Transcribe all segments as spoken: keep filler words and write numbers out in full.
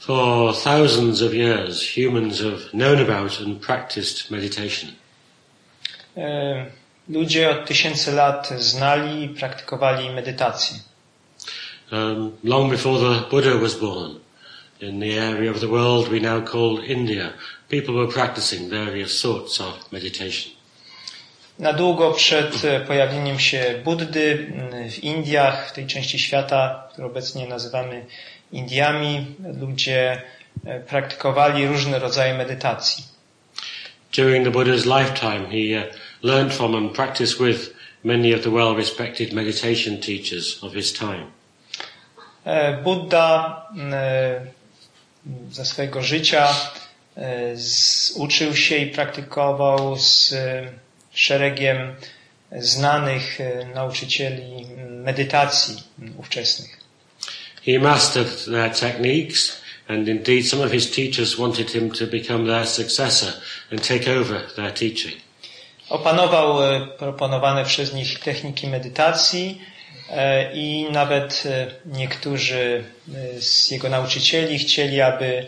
For thousands of years, humans have known about and practiced meditation. Ludzie od tysięcy lat znali i praktykowali medytację. Um, long before the Buddha was born, in the area of the world we now call India, people were practicing various sorts of meditation. Na długo przed pojawieniem się Buddy w Indiach, w tej części świata, którą obecnie nazywamy Indiami, ludzie praktykowali różne rodzaje medytacji. During the Buddha's lifetime, he uh, learned from and practiced with many of the well-respected meditation teachers of his time. Buddha za swojego życia uczył się i praktykował z szeregiem znanych nauczycieli medytacji ówczesnych. He mastered their techniques, and indeed some of his teachers wanted him to become their successor and take over their teaching. Opanował proponowane przez nich techniki medytacji i nawet niektórzy z jego nauczycieli chcieli, aby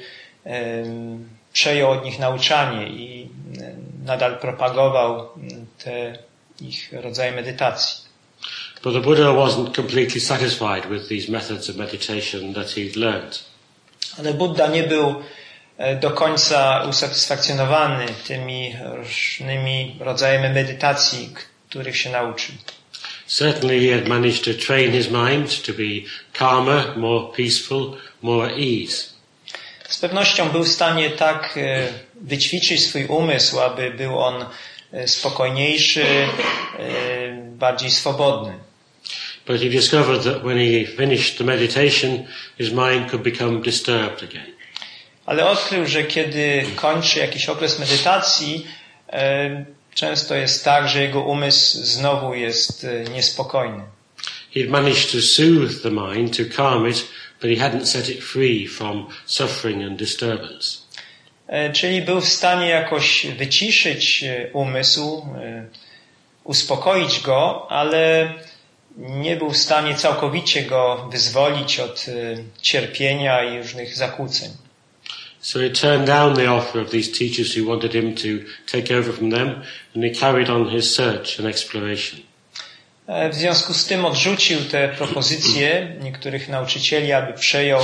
przejął od nich nauczanie i nadal propagował te ich rodzaje medytacji. But the Buddha wasn't completely satisfied with these methods of meditation that he'd learned. Ale Buddha nie był do końca usatysfakcjonowany tymi różnymi rodzajami medytacji, których się nauczył. Certainly he had managed to train his mind to be calmer, more peaceful, more at ease. Z pewnością był w stanie tak wyćwiczyć swój umysł, aby był on spokojniejszy, bardziej swobodny. But he discovered that when he finished the meditation, his mind could become disturbed again. Ale odkrył, że kiedy kończy jakiś okres medytacji, często jest tak, że jego umysł znowu jest niespokojny. He'd managed to soothe the mind, to calm it, but he hadn't set it free from suffering and disturbance. Czyli był w stanie jakoś wyciszyć umysł, uspokoić go, ale nie był w stanie całkowicie go wyzwolić od cierpienia i różnych zakłóceń. So he turned down the offer of these teachers who wanted him to take over from them, and he carried on his search and exploration. W związku z tym odrzucił te propozycje niektórych nauczycieli, aby przejął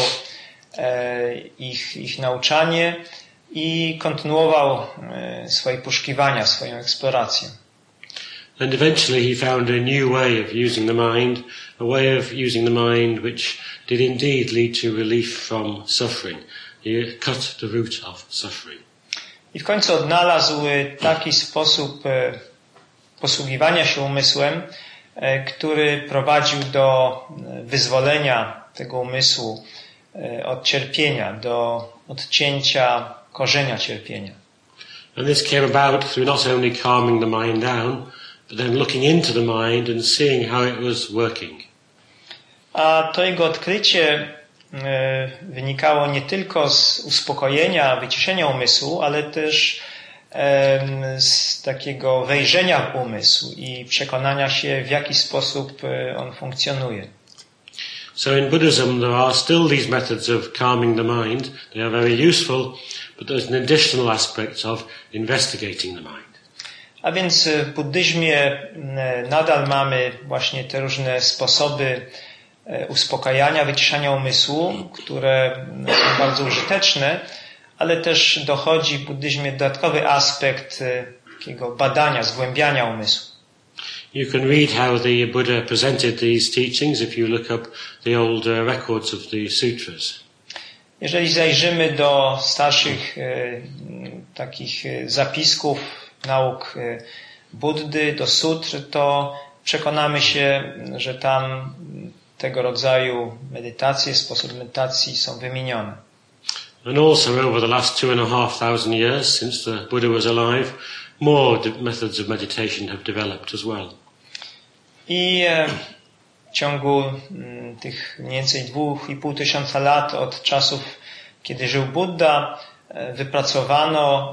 ich, ich nauczanie i kontynuował swoje poszukiwania, swoją eksplorację. And eventually he found a new way of using the mind, a way of using the mind which did indeed lead to relief from suffering. He cut the root of suffering. I w końcu odnalazł taki sposób posługiwania się umysłem, który prowadził do wyzwolenia tego umysłu od cierpienia, do odcięcia korzenia cierpienia. And this came about through not only calming the mind down, but then looking into the mind and seeing how it was working. A to jego odkrycie wynikało nie tylko z uspokojenia, wyciszenia umysłu, ale też z takiego wejrzenia w umysł i przekonania się, w jaki sposób on funkcjonuje. So in Buddhism there are still these methods of calming the mind. They are very useful, but there's an additional aspect of investigating the mind. A więc w buddyzmie nadal mamy właśnie te różne sposoby uspokajania, wyciszania umysłu, które są bardzo użyteczne, ale też dochodzi w buddyzmie dodatkowy aspekt takiego badania, zgłębiania umysłu. You can read how the Buddha presented these teachings if you look up the old uh, records of the sutras. Jeżeli zajrzymy do starszych e, takich zapisków nauk e, Buddy, do sutr, to przekonamy się, że tam tego rodzaju medytacje, sposoby medytacji są wymienione. And also over the last two and a half thousand years since the Buddha was alive, more methods of meditation have developed as well. I w ciągu m, tych mniej więcej dwóch i pół tysiąca lat od czasów, kiedy żył Buddha, wypracowano,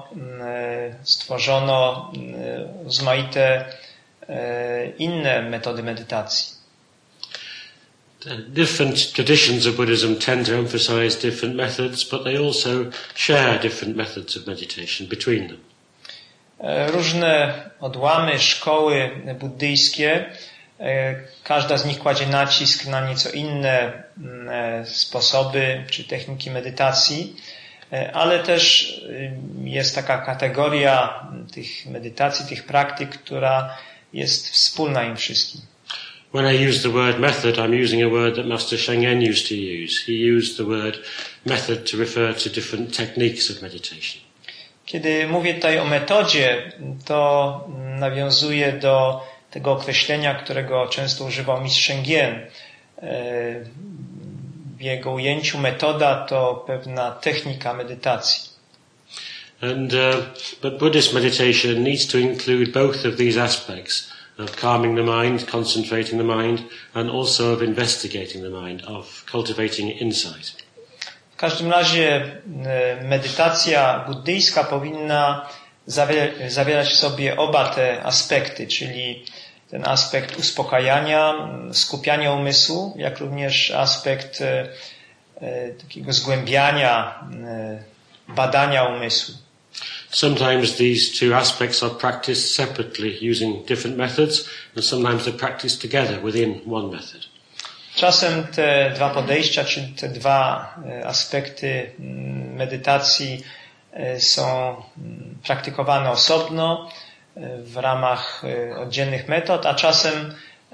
stworzono rozmaite inne metody medytacji. Different traditions of Buddhism tend to emphasize different methods, but they also share different methods of meditation between them. Różne odłamy, szkoły buddyjskie, każda z nich kładzie nacisk na nieco inne sposoby czy techniki medytacji, ale też jest taka kategoria tych medytacji, tych praktyk, która jest wspólna im wszystkim. When I use the word method, I'm using a word that Master Sheng-yen used to use. He used the word method to refer to different techniques of meditation. Kiedy mówię tutaj o metodzie, to nawiązuję do tego określenia, którego często używał mistrz Sheng-yen. W jego ujęciu metoda to pewna technika medytacji. And uh, but Buddhist meditation needs to include both of these aspects of calming the mind, concentrating the mind, and also of investigating the mind, of cultivating insight. W każdym razie medytacja buddyjska powinna zawierać w sobie oba te aspekty, czyli ten aspekt uspokajania, skupiania umysłu, jak również aspekt takiego zgłębiania, badania umysłu. Sometimes these two aspects are practiced separately using different methods, and sometimes they're practiced together within one method. Czasem te dwa podejścia, czy te dwa aspekty medytacji są praktykowane osobno w ramach oddzielnych metod, a czasem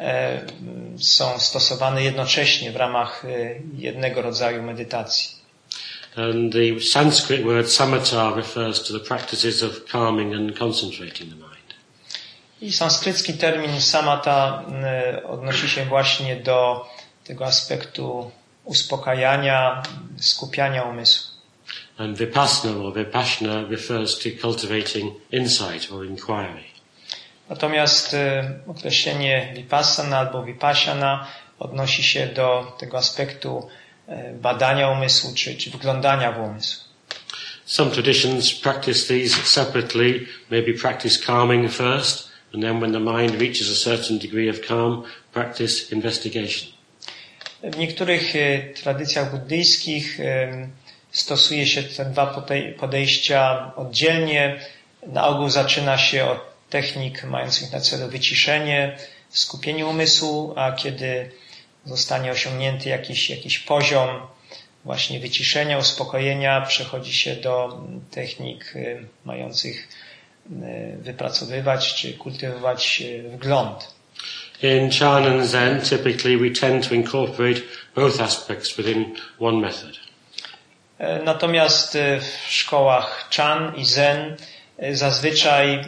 są stosowane jednocześnie w ramach jednego rodzaju medytacji. And the Sanskrit word samatha refers to the practices of calming and concentrating the mind. I sanskrycki termin samatha odnosi się właśnie do tego aspektu uspokajania, skupiania umysłu. And vipassana or vipassana refers to cultivating insight or inquiry. Natomiast określenie vipassana albo vipassana odnosi się do tego aspektu badania umysłu czy, czy wglądania w umysł. Some traditions practice these separately, maybe practice calming first, and then when the mind reaches a certain degree of calm, practice investigation. W niektórych tradycjach buddyjskich stosuje się te dwa podejścia oddzielnie. Na ogół zaczyna się od technik mających na celu wyciszenie, skupienie umysłu, a kiedy zostanie osiągnięty jakiś, jakiś poziom właśnie wyciszenia, uspokojenia, przechodzi się do technik mających wypracowywać czy kultywować wgląd. In Chan and Zen, typically we tend to incorporate both aspects within one method. Natomiast w szkołach Chan i Zen zazwyczaj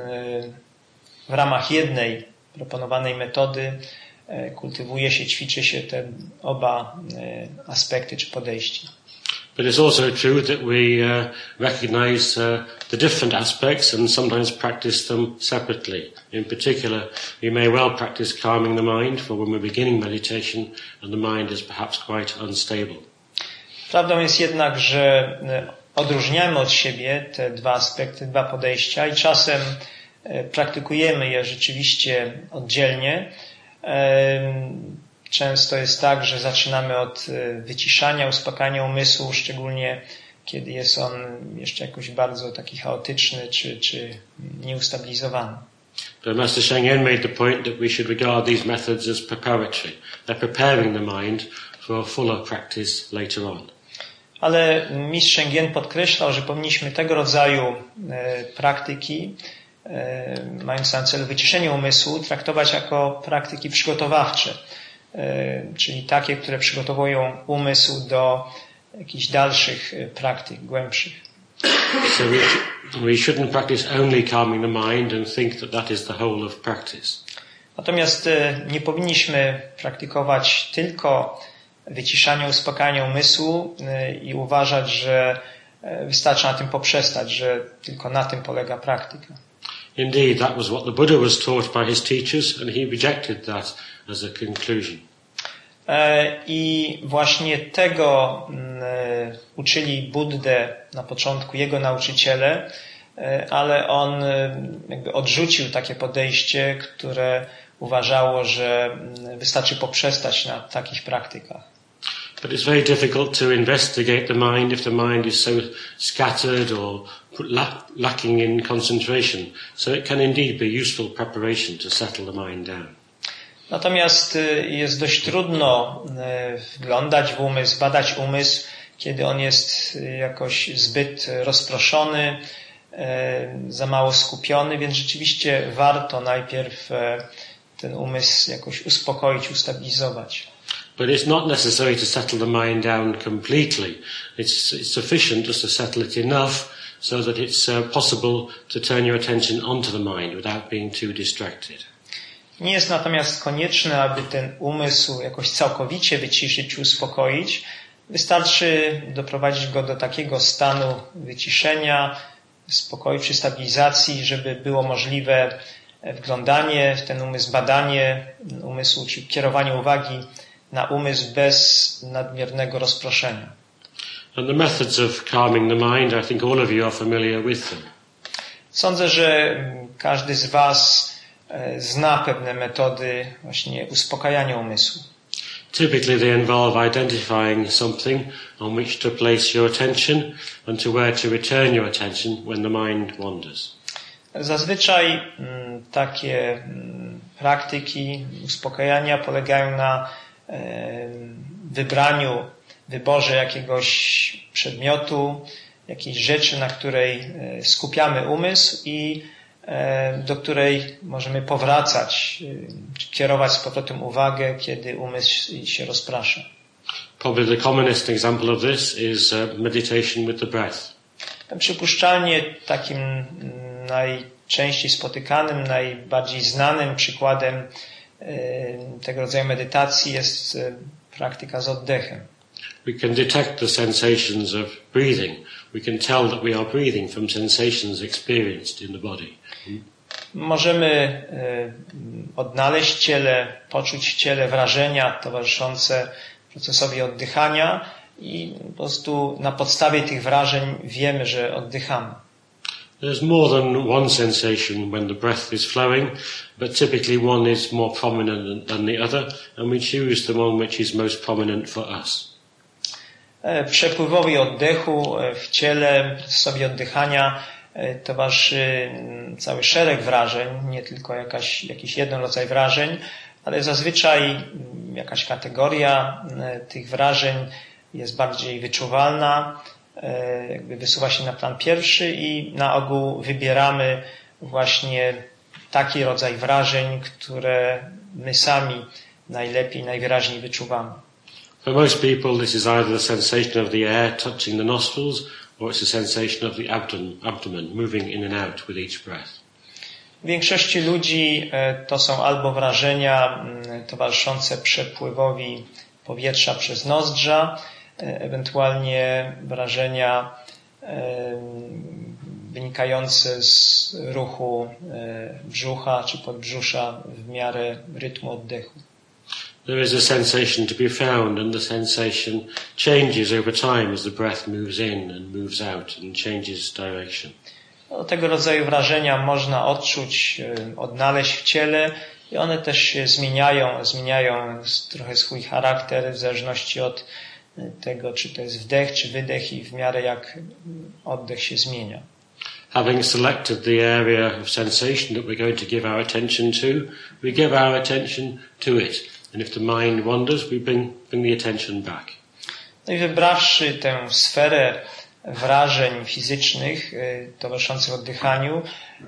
w ramach jednej proponowanej metody kultywuje się, ćwiczy się te oba aspekty czy podejścia. But it's also true that we uh, recognize uh, the different aspects and sometimes practice them separately. In particular, we may well practice calming the mind for when we're beginning meditation and the mind is perhaps quite unstable. Prawdą jest jednak, że odróżniamy od siebie te dwa aspekty, dwa podejścia i czasem praktykujemy je rzeczywiście oddzielnie. Często jest tak, że zaczynamy od wyciszania, uspokajania umysłu, szczególnie kiedy jest on jeszcze jakoś bardzo taki chaotyczny czy, czy nieustabilizowany. But Master Sheng-yen made the point that we should regard these methods as preparatory. They're preparing the mind for a fuller practice later on. Ale mistrz Sheng-yen podkreślał, że powinniśmy tego rodzaju e, praktyki e, mając na celu wyciszenie umysłu traktować jako praktyki przygotowawcze. Czyli takie, które przygotowują umysł do jakichś dalszych praktyk, głębszych. So we, we shouldn't practice only calming the mind and think that that is the whole of practice. Natomiast nie powinniśmy praktykować tylko wyciszania, uspokajania umysłu i uważać, że wystarczy na tym poprzestać, że tylko na tym polega praktyka. Indeed, that was what the Buddha was taught by his teachers, and he rejected that as a conclusion. I właśnie tego uczyli Buddę na początku jego nauczyciele, ale on jakby odrzucił takie podejście, które uważało, że wystarczy poprzestać na takich praktykach. But it's very difficult to investigate the mind if the mind is so scattered or lacking in concentration. So it can indeed be useful preparation to settle the mind down. Natomiast jest dość trudno wglądać w umysł, badać umysł, kiedy on jest jakoś zbyt rozproszony, za mało skupiony, więc rzeczywiście warto najpierw ten umysł jakoś uspokoić, ustabilizować. But it's not necessary to settle the mind down completely. It's, it's sufficient just to settle it enough so that it's uh, possible to turn your attention onto the mind without being too distracted. Nie jest natomiast konieczne, aby ten umysł jakoś całkowicie wyciszyć, uspokoić. Wystarczy doprowadzić go do takiego stanu wyciszenia, spokoju czy stabilizacji, żeby było możliwe wglądanie w ten umysł, badanie umysłu, czy kierowanie uwagi na umysł bez nadmiernego rozproszenia. And the methods of calming the mind, I think all of you are familiar with them. Sądzę, że każdy z was zna pewne metody właśnie uspokajania umysłu. Typically they involve identifying something on which to place your attention and to where to return your attention when the mind wanders. Zazwyczaj m, takie m, praktyki uspokajania polegają na e, wybraniu, wyborze jakiegoś przedmiotu, jakiejś rzeczy, na której e, skupiamy umysł i e, do której możemy powracać, e, kierować z powrotem uwagę, kiedy umysł się rozprasza. Probably the commonest example of this is uh, meditation with the breath. Przypuszczalnie takim najczęściej spotykanym, najbardziej znanym przykładem tego rodzaju medytacji jest praktyka z oddechem. We can detect the sensations of breathing. We can tell that we are breathing from sensations experienced in the body. Możemy odnaleźć w ciele, poczuć w ciele wrażenia towarzyszące procesowi oddychania i po prostu na podstawie tych wrażeń wiemy, że oddychamy. There's more than one sensation when the breath is flowing, but typically one is more prominent than the other, and we choose the one which is most prominent for us. Przepływowi oddechu w ciele, sobie oddychania towarzyszy cały szereg wrażeń, nie tylko jakaś, jakiś jeden rodzaj wrażeń, ale zazwyczaj jakaś kategoria tych wrażeń jest bardziej wyczuwalna, jakby wysuwa się na plan pierwszy i na ogół wybieramy właśnie taki rodzaj wrażeń, które my sami najlepiej, najwyraźniej wyczuwamy. For most people this is either the sensation of the air touching the nostrils or it's the sensation of the abdomen, abdomen moving in and out with each breath. W większości ludzi to są albo wrażenia towarzyszące przepływowi powietrza przez nozdrza, ewentualnie wrażenia wynikające z ruchu brzucha czy podbrzusza w miarę rytmu oddechu. There is a sensation to be found and the sensation changes over time as the breath moves in and moves out and changes direction. No, tego rodzaju wrażenia można odczuć, odnaleźć w ciele i one też się zmieniają, zmieniają trochę swój charakter w zależności od tego, czy to jest wdech, czy wydech i w miarę jak oddech się zmienia. Having selected the area of sensation that we're going to give our attention to, we give our attention to it. And if the mind wanders, we bring, bring the attention back. No i wybrawszy tę sferę wrażeń fizycznych towarzyszących oddychaniu,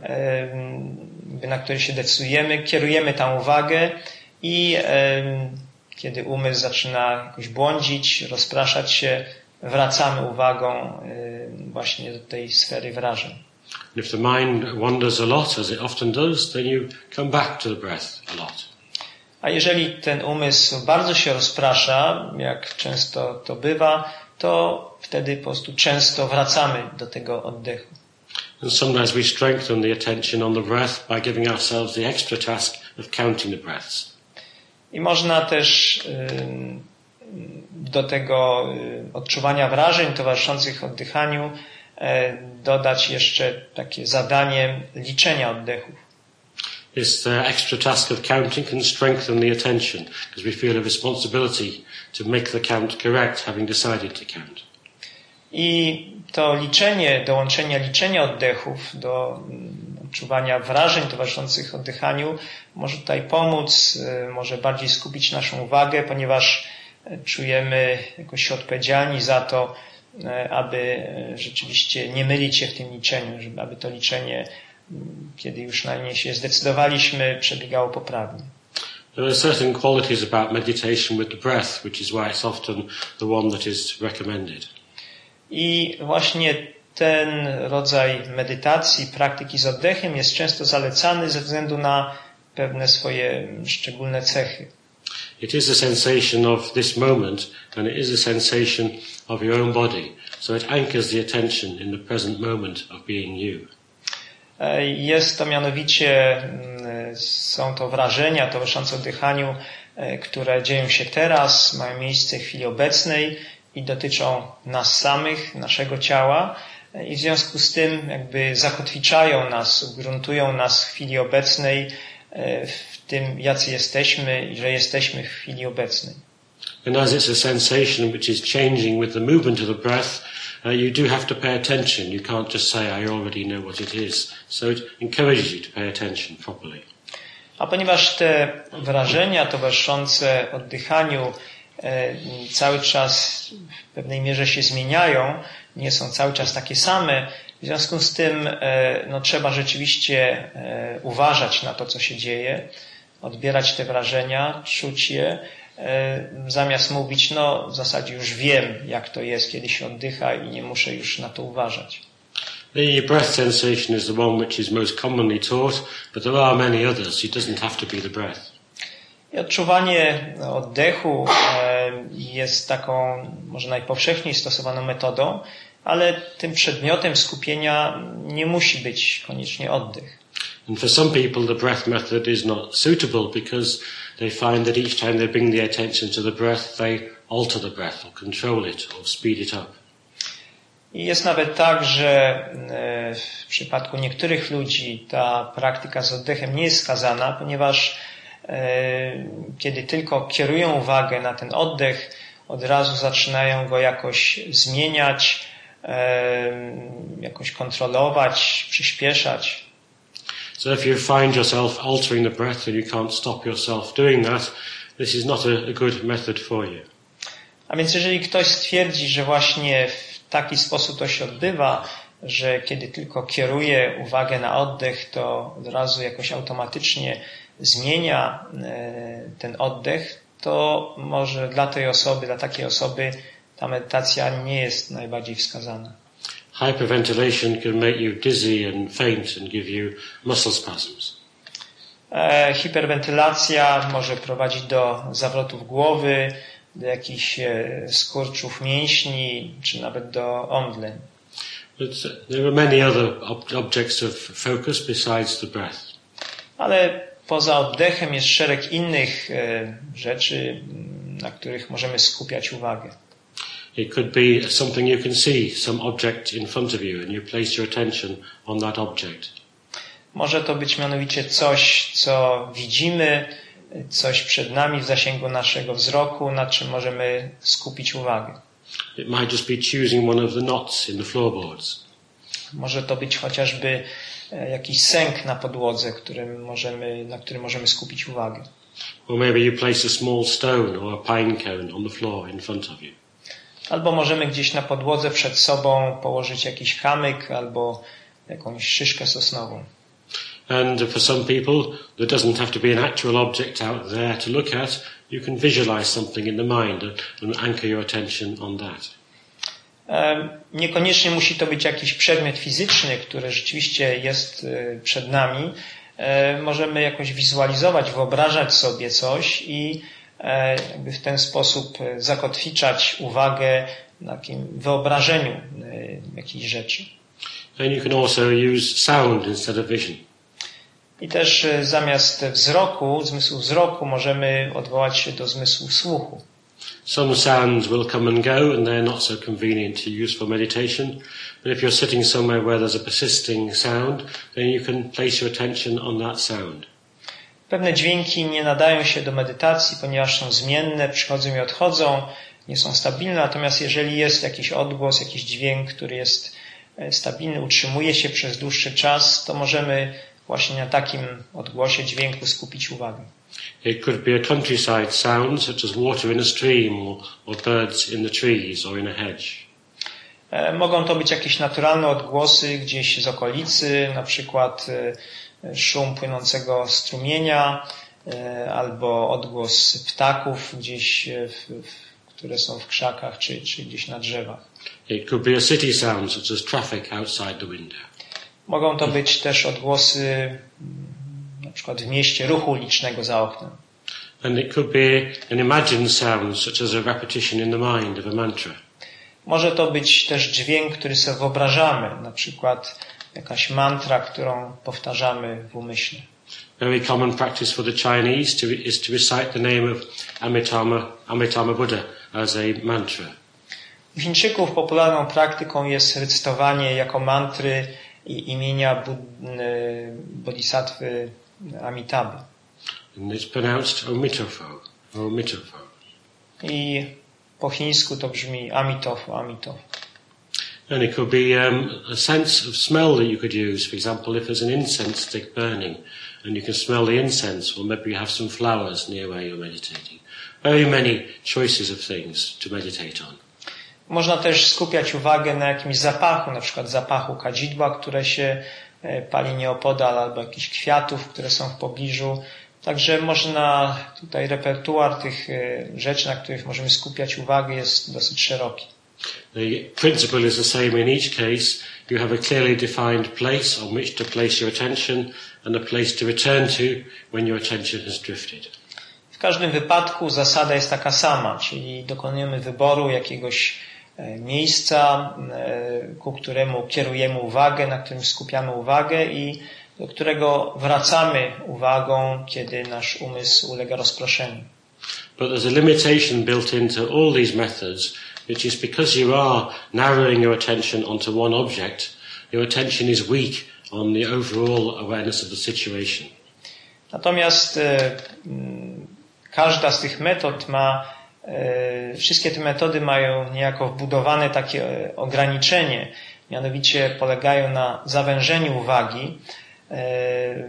na które się decydujemy, kierujemy tam uwagę i kiedy umysł zaczyna jakoś błądzić, rozpraszać się, wracamy uwagą właśnie do tej sfery wrażeń. And if the mind wanders a lot, as it often does, then you come back to the breath a lot. A jeżeli ten umysł bardzo się rozprasza, jak często to bywa, to wtedy po prostu często wracamy do tego oddechu. And sometimes we strengthen the attention on the breath by giving ourselves the extra task of counting the breaths. I można też do tego odczuwania wrażeń towarzyszących oddychaniu dodać jeszcze takie zadanie liczenia oddechów. This uh, extra task of counting can strengthen the attention because we feel a responsibility to make the count correct, having decided to count. I to liczenie, dołączenie liczenia oddechów do odczuwania wrażeń towarzyszących oddychaniu może tutaj pomóc, może bardziej skupić naszą uwagę, ponieważ czujemy jakoś się odpowiedzialni za to, aby rzeczywiście nie mylić się w tym liczeniu, żeby, aby to liczenie, kiedy już na nie się zdecydowaliśmy, przebiegało poprawnie. There are certain qualities about meditation with the breath, which is why it's often the one that is recommended. I właśnie ten rodzaj medytacji, praktyki z oddechem jest często zalecany ze względu na pewne swoje szczególne cechy. It is a sensation of this moment, and it is a sensation of your own body, so it anchors the attention in the present moment of being you. Jest to mianowicie, są to wrażenia towarzyszące oddychaniu, które dzieją się teraz, mają miejsce w chwili obecnej i dotyczą nas samych, naszego ciała i w związku z tym jakby zakotwiczają nas, ugruntują nas w chwili obecnej, w tym, jacy jesteśmy i że jesteśmy w chwili obecnej. And as it's a sensation which is changing with the movement of the breath, uh, you do have to pay attention. You can't just say, I already know what it is. So it encourages you to pay attention properly. A ponieważ te wrażenia towarzyszące oddychaniu e, cały czas w pewnej mierze się zmieniają, nie są cały czas takie same, w związku z tym e, no, trzeba rzeczywiście e, uważać na to, co się dzieje, odbierać te wrażenia, czuć je, e, zamiast mówić, no w zasadzie już wiem, jak to jest, kiedy się oddycha i nie muszę już na to uważać. The breath sensation is the one which is most commonly taught, but there are many others. It doesn't have to be the breath. I odczuwanie oddechu jest taką może najpowszechniej stosowaną metodą, ale tym przedmiotem skupienia nie musi być koniecznie oddech. And for some people the breath method is not suitable because they find that each time they bring the attention to the breath, they alter the breath or control it or speed it up. I jest nawet tak, że w przypadku niektórych ludzi ta praktyka z oddechem nie jest skazana, ponieważ kiedy tylko kierują uwagę na ten oddech, od razu zaczynają go jakoś zmieniać, jakoś kontrolować, przyspieszać. So if you find yourself altering the breath and you can't stop yourself doing that, this is not a, a good method for you. A więc jeżeli ktoś stwierdzi, że właśnie w taki sposób to się odbywa, że kiedy tylko kieruje uwagę na oddech, to od razu jakoś automatycznie zmienia ten oddech, to może dla tej osoby, dla takiej osoby ta medytacja nie jest najbardziej wskazana. Hyperventilation can make you dizzy and faint and give you muscle spasms. Hiperwentylacja może prowadzić do zawrotów głowy, do jakichś skurczów mięśni, czy nawet do omdleń. But there are many other ob- objects of focus besides the breath. Ale poza oddechem jest szereg innych e, rzeczy, na których możemy skupiać uwagę. It could be something you can see, some object in front of you, and you place your attention on that object. Może to być mianowicie coś, co widzimy, coś przed nami w zasięgu naszego wzroku, na czym możemy skupić uwagę. It might just be choosing one of the knots in the floorboards. Może to być chociażby jakiś sęk na podłodze, którym możemy, na którym możemy skupić uwagę. Or maybe you place a small stone or a pine cone on the floor in front of you. Albo możemy gdzieś na podłodze przed sobą położyć jakiś kamyk albo jakąś szyszkę sosnową. And for some people, there doesn't have to be an actual object out there to look at. You can visualize something in the mind and anchor your attention on that. Niekoniecznie musi to być jakiś przedmiot fizyczny, który rzeczywiście jest przed nami. Możemy jakoś wizualizować, wyobrażać sobie coś i jakby w ten sposób zakotwiczać uwagę na takim wyobrażeniu jakiejś rzeczy. And you can also use sound instead of vision. I też zamiast wzroku, zmysłu wzroku, możemy odwołać się do zmysłu słuchu. Some sounds will come and go and they're not so convenient to use for meditation. But if you're sitting somewhere where there's a persisting sound, then you can place your attention on that sound. Pewne dźwięki nie nadają się do medytacji, ponieważ są zmienne, przychodzą i odchodzą, nie są stabilne, natomiast jeżeli jest jakiś odgłos, jakiś dźwięk, który jest stabilny, utrzymuje się przez dłuższy czas, to możemy właśnie na takim odgłosie dźwięku skupić uwagę. It could be a countryside sound, such as water in a stream, or, or birds in the trees, or in a hedge. Mogą to być jakieś naturalne odgłosy gdzieś z okolicy, na przykład szum płynącego strumienia, albo odgłos ptaków gdzieś, w, w, które są w krzakach, czy, czy gdzieś na drzewach. It could be a city sound, such as traffic outside the window. Mogą to być też odgłosy na przykład w mieście ruchu ulicznego za oknem. And it could be an imagined sound, such as a repetition in the mind of a mantra. Może to być też dźwięk, który sobie wyobrażamy, na przykład jakaś mantra, którą powtarzamy w umyśle. Very common practice for the Chinese to, is to recite the name of Amitabha, Amitabha Buddha as a mantra. U Chińczyków popularną praktyką jest recytowanie jako mantry imienia Bud- Bodhisattwy Amitabhy. And it's pronounced Omitofo, Omitofo. I po chińsku to brzmi Amitofo, Amitofo. And it could be um, a sense of smell that you could use. For example, if there's an incense stick burning and you can smell the incense, or maybe you have some flowers near where you're meditating. Very many choices of things to meditate on. Można też skupiać uwagę na jakimś zapachu, na przykład zapachu kadzidła, które się pali nieopodal, albo jakichś kwiatów, które są w pobliżu. Także można, tutaj repertuar tych rzeczy, na których możemy skupiać uwagę, jest dosyć szeroki. The principle is the same in each case. You have a clearly defined place on which to place your attention and a place to return to when your attention has drifted. W każdym wypadku zasada jest taka sama, czyli dokonujemy wyboru jakiegoś miejsca, ku któremu kierujemy uwagę, na którym skupiamy uwagę i do którego wracamy uwagą, kiedy nasz umysł ulega rozproszeniu. But there's a limitation built into all these methods, which is because you are narrowing your attention onto one object, your attention is weak on the overall awareness of the situation. Natomiast e, każda z tych metod ma, e, wszystkie te metody mają niejako wbudowane takie ograniczenie, mianowicie polegają na zawężeniu uwagi e,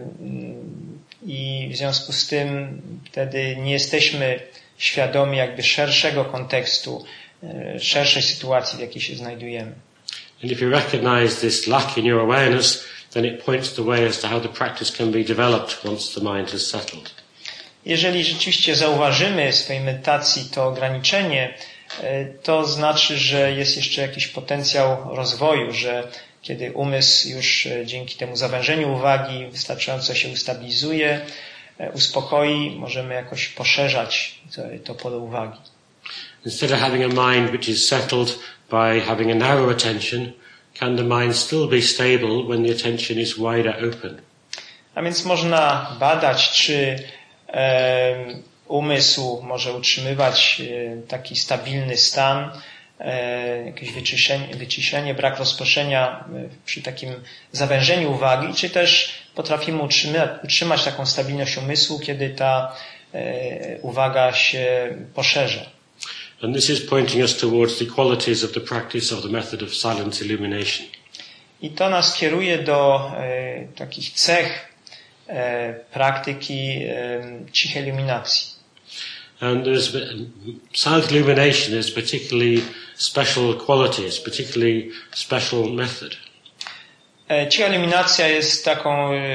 i w związku z tym wtedy nie jesteśmy świadomi jakby szerszego kontekstu, szerszej sytuacji, w jakiej się znajdujemy. And if you recognize this lack in your awareness, then it points the way as to how the practice can be developed once the mind has settled. Jeżeli rzeczywiście zauważymy w swojej medytacji to ograniczenie, to znaczy, że jest jeszcze jakiś potencjał rozwoju, że kiedy umysł już dzięki temu zawężeniu uwagi wystarczająco się ustabilizuje, uspokoi, możemy jakoś poszerzać to, to pole uwagi. Instead of having a mind which is settled by having a narrow attention, can the mind still be stable when the attention is wider open? A więc można badać, czy e, umysł może utrzymywać e, taki stabilny stan, e, jakieś wyciszenie, wyciszenie, brak rozproszenia e, przy takim zawężeniu uwagi, czy też potrafimy utrzymać, utrzymać taką stabilność umysłu, kiedy ta e, uwaga się poszerza. And this is pointing us towards the qualities of the practice of the method of silent illumination. I to nas kieruje do e, takich cech e, praktyki e, cichej iluminacji. And there's, silent illumination is particularly special qualities, particularly special method. E, cicha iluminacja jest taką e,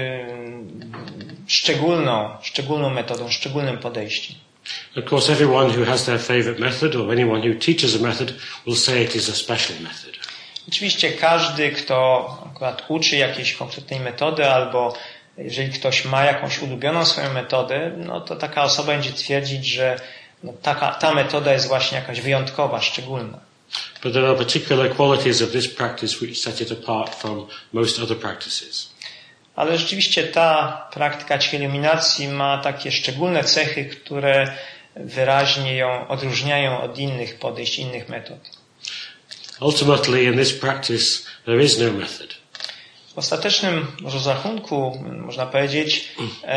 szczególną, szczególną metodą, szczególnym podejściem. Of course, everyone who has their favorite method or anyone who teaches a method will say it is a special method. Oczywiście każdy, kto akurat uczy jakiejś konkretnej metody albo jeżeli ktoś ma jakąś ulubioną swoją metodę, no to taka osoba będzie twierdzić, że no taka, ta metoda jest właśnie jakaś wyjątkowa, szczególna. But there are particular qualities of this practice which set it apart from most other practices. Ale rzeczywiście ta praktyka cichej iluminacji ma takie szczególne cechy, które wyraźnie ją odróżniają od innych podejść, innych metod. Ultimately, in this practice, there is no method. W ostatecznym rozrachunku, można powiedzieć,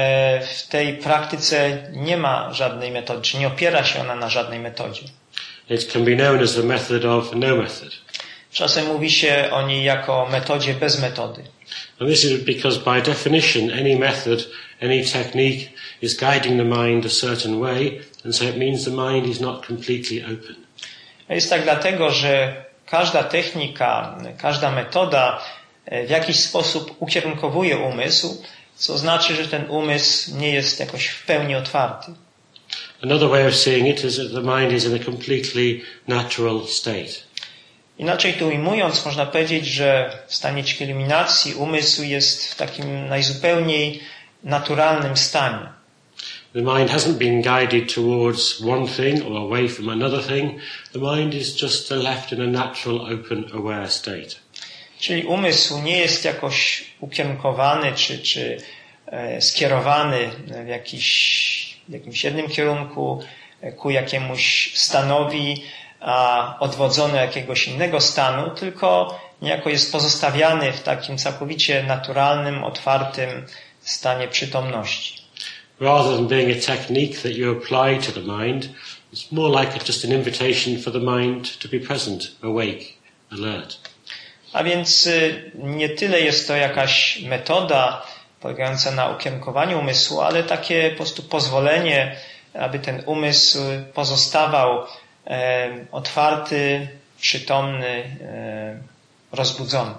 w tej praktyce nie ma żadnej metody, czy nie opiera się ona na żadnej metodzie. It can be known as the method of no method. Czasem mówi się o niej jako metodzie bez metody. And this is because by definition any method, any technique is guiding the mind a certain way, and so it means the mind is not completely open. Jest tak dlatego, że każda technika, każda metoda w jakiś sposób ukierunkowuje umysł, co znaczy, że ten umysł nie jest jakoś w pełni otwarty. Another way of seeing it is that the mind is in a completely natural state. Inaczej tu ujmując, można powiedzieć, że w stanie ćwieliminacji umysł jest w takim najzupełniej naturalnym stanie. The mind hasn't been guided towards one thing or away from another thing. The mind is just left in a natural, open, aware state. Czyli umysł nie jest jakoś ukierunkowany czy, czy e, skierowany w, jakiś, w jakimś jednym kierunku ku jakiemuś stanowi, a odwodzony jakiegoś innego stanu, tylko niejako jest pozostawiany w takim całkowicie naturalnym, otwartym stanie przytomności. Rather than being a technique that you apply to the mind, it's more like a, just an invitation for the mind to be present, awake, alert. A więc nie tyle jest to jakaś metoda polegająca na ukierunkowaniu umysłu, ale takie po prostu pozwolenie, aby ten umysł pozostawał e, otwarty, przytomny, e, rozbudzony.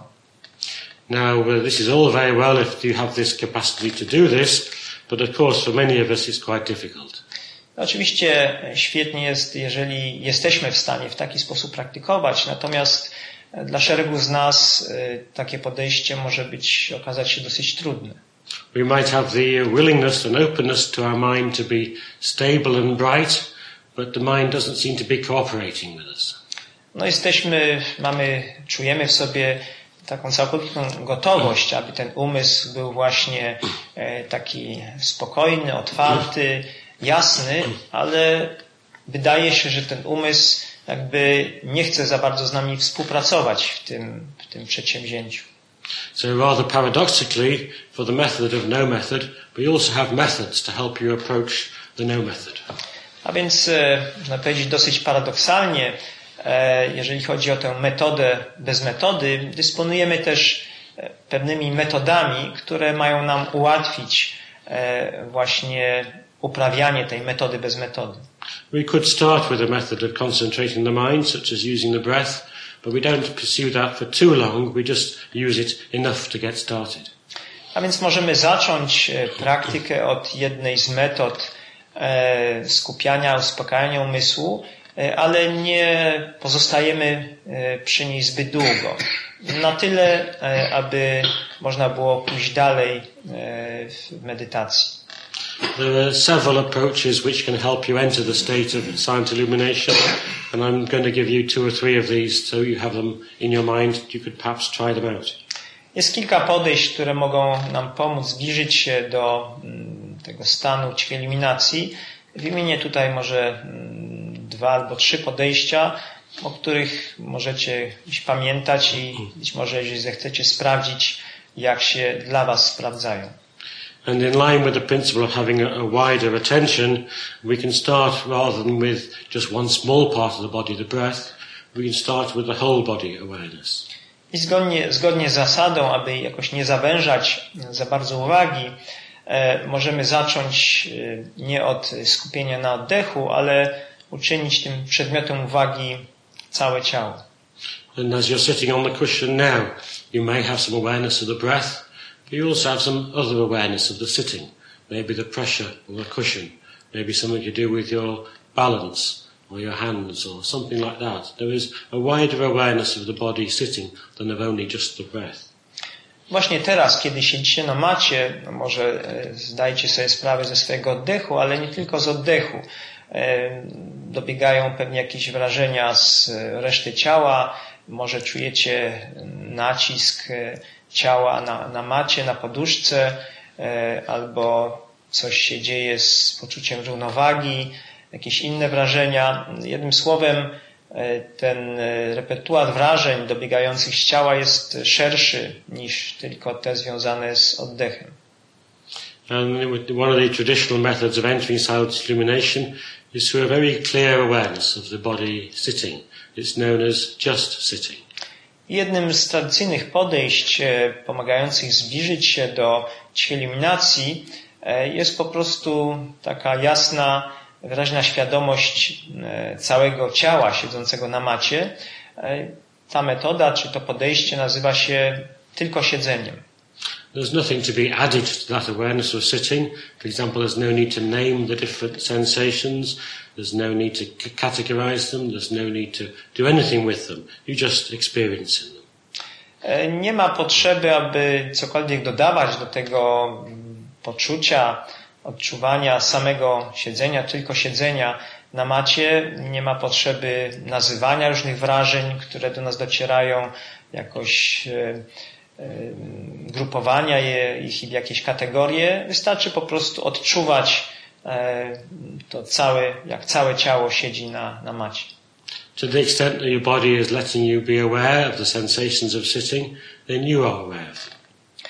Now, uh, this is all very well if you have this capacity to do this, but of course for many of us it's quite difficult. Oczywiście świetnie jest, jeżeli jesteśmy w stanie w taki sposób praktykować, natomiast dla szeregu z nas takie podejście może być, okazać się dosyć trudne. We might have the willingness and openness to our mind to be stable and bright, but the mind doesn't seem to be cooperating with us. No jesteśmy, mamy, czujemy w sobie taką całkowitą gotowość, aby ten umysł był właśnie taki spokojny, otwarty, jasny, ale wydaje się, że ten umysł jakby nie chce za bardzo z nami współpracować w tym, w tym przedsięwzięciu. So rather paradoxically, for the method of no method, we also have methods to help you approach the no method. A więc, można powiedzieć dosyć paradoksalnie, jeżeli chodzi o tę metodę bez metody, dysponujemy też pewnymi metodami, które mają nam ułatwić właśnie uprawianie tej metody bez metody. We could start with a method of concentrating the mind, such as using the breath, but we don't pursue that for too long. We just use it enough to get started. A więc możemy zacząć praktykę od jednej z metod skupiania, uspokajania umysłu, ale nie pozostajemy przy niej zbyt długo. Na tyle, aby można było pójść dalej w medytacji. There are several approaches which can help you enter the state of silent illumination, and I'm going to give you two or three of these so you have them in your mind. You could perhaps try them out. Jest kilka podejść, które mogą nam pomóc zbliżyć się do tego stanu ćwieliminacji. Wymienię tutaj może dwa albo trzy podejścia, o których możecie dziś pamiętać i być może, jeżeli zechcecie sprawdzić, jak się dla was sprawdzają. And in line with the principle of having a, a wider attention, we can start rather than with just one small part of the body, the breath, we can start with the whole body awareness. I zgodnie, zgodnie z zasadą, aby jakoś nie zawężać za bardzo uwagi, e, możemy zacząć e, nie od skupienia na oddechu, ale uczynić tym przedmiotem uwagi całe ciało. And as you're sitting on the cushion now, you may have some awareness of the breath, but you also have some other awareness of the sitting. Maybe the pressure of the cushion, maybe something to do with your balance or your hands or something like that. There is a wider awareness of the body sitting than of only just the breath. Właśnie teraz, kiedy siedzicie na macie, no może zdajcie sobie sprawę ze swojego oddechu, ale nie tylko z oddechu. Dobiegają pewnie jakieś wrażenia z reszty ciała, może czujecie nacisk ciała na, na macie, na poduszce, albo coś się dzieje z poczuciem równowagi, jakieś inne wrażenia. Jednym słowem, ten repertuar wrażeń dobiegających z ciała jest szerszy niż tylko te związane z oddechem. And one of the traditional methods of entering silent illumination is through a very clear awareness of the body sitting. It's known as just sitting. Jednym z tradycyjnych podejść pomagających zbliżyć się do iluminacji jest po prostu taka jasna, wyraźna świadomość całego ciała siedzącego na macie. Ta metoda, czy to podejście nazywa się tylko siedzeniem. There's nothing to be added to that awareness of sitting. For example, there's no need to name the different sensations. There's no need to categorize them. There's no need to do anything with them. You just experience them. Nie ma potrzeby, aby cokolwiek dodawać do tego poczucia, odczuwania samego siedzenia, tylko siedzenia na macie. Nie ma potrzeby nazywania różnych wrażeń, które do nas docierają, jakoś grupowania je, ich w jakieś kategorie. Wystarczy po prostu odczuwać to całe, jak całe ciało siedzi na, na macie. To the extent that your body is letting you be aware of the sensations of sitting, then you are aware of them.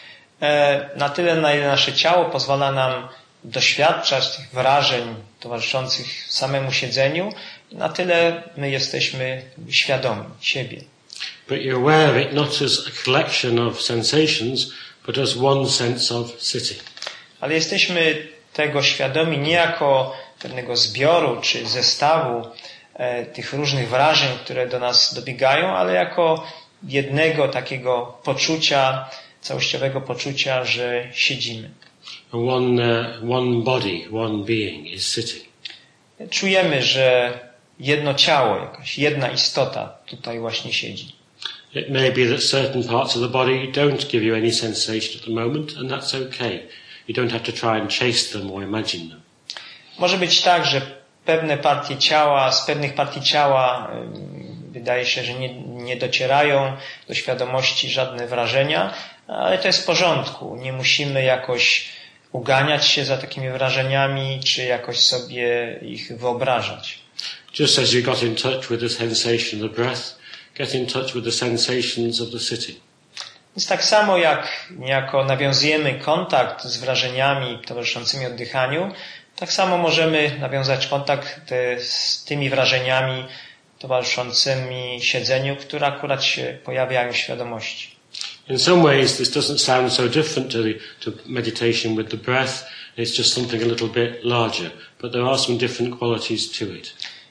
Na tyle, na ile nasze ciało pozwala nam doświadczać tych wrażeń towarzyszących samemu siedzeniu, na tyle my jesteśmy świadomi siebie. But you're aware of it not as a collection of sensations, but as one sense of sitting. Ale jesteśmy tego świadomi nie jako pewnego zbioru czy zestawu e, tych różnych wrażeń, które do nas dobiegają, ale jako jednego takiego poczucia, całościowego poczucia, że siedzimy. And one, uh, one body, one being is sitting. Czujemy, że jedno ciało, jakaś jedna istota tutaj właśnie siedzi. It may be that certain parts of the body don't give you any sensation at the moment, and that's okay. You don't have to try and chase them or imagine them. Może być tak, że pewne partie ciała, z pewnych partii ciała wydaje się, że nie, nie docierają do świadomości żadne wrażenia, ale to jest w porządku. Nie musimy jakoś uganiać się za takimi wrażeniami, czy jakoś sobie ich wyobrażać. Just as you got in touch with the sensation of the breath, get in touch with the sensations of the sitting. Więc tak samo jak niejako nawiązujemy kontakt z wrażeniami towarzyszącymi oddychaniu, tak samo możemy nawiązać kontakt z tymi wrażeniami towarzyszącymi siedzeniu, które akurat się pojawiają w świadomości. In some ways this doesn't sound so different to, the, to meditation with the breath. It's just something a little bit larger, but there are some different qualities to it.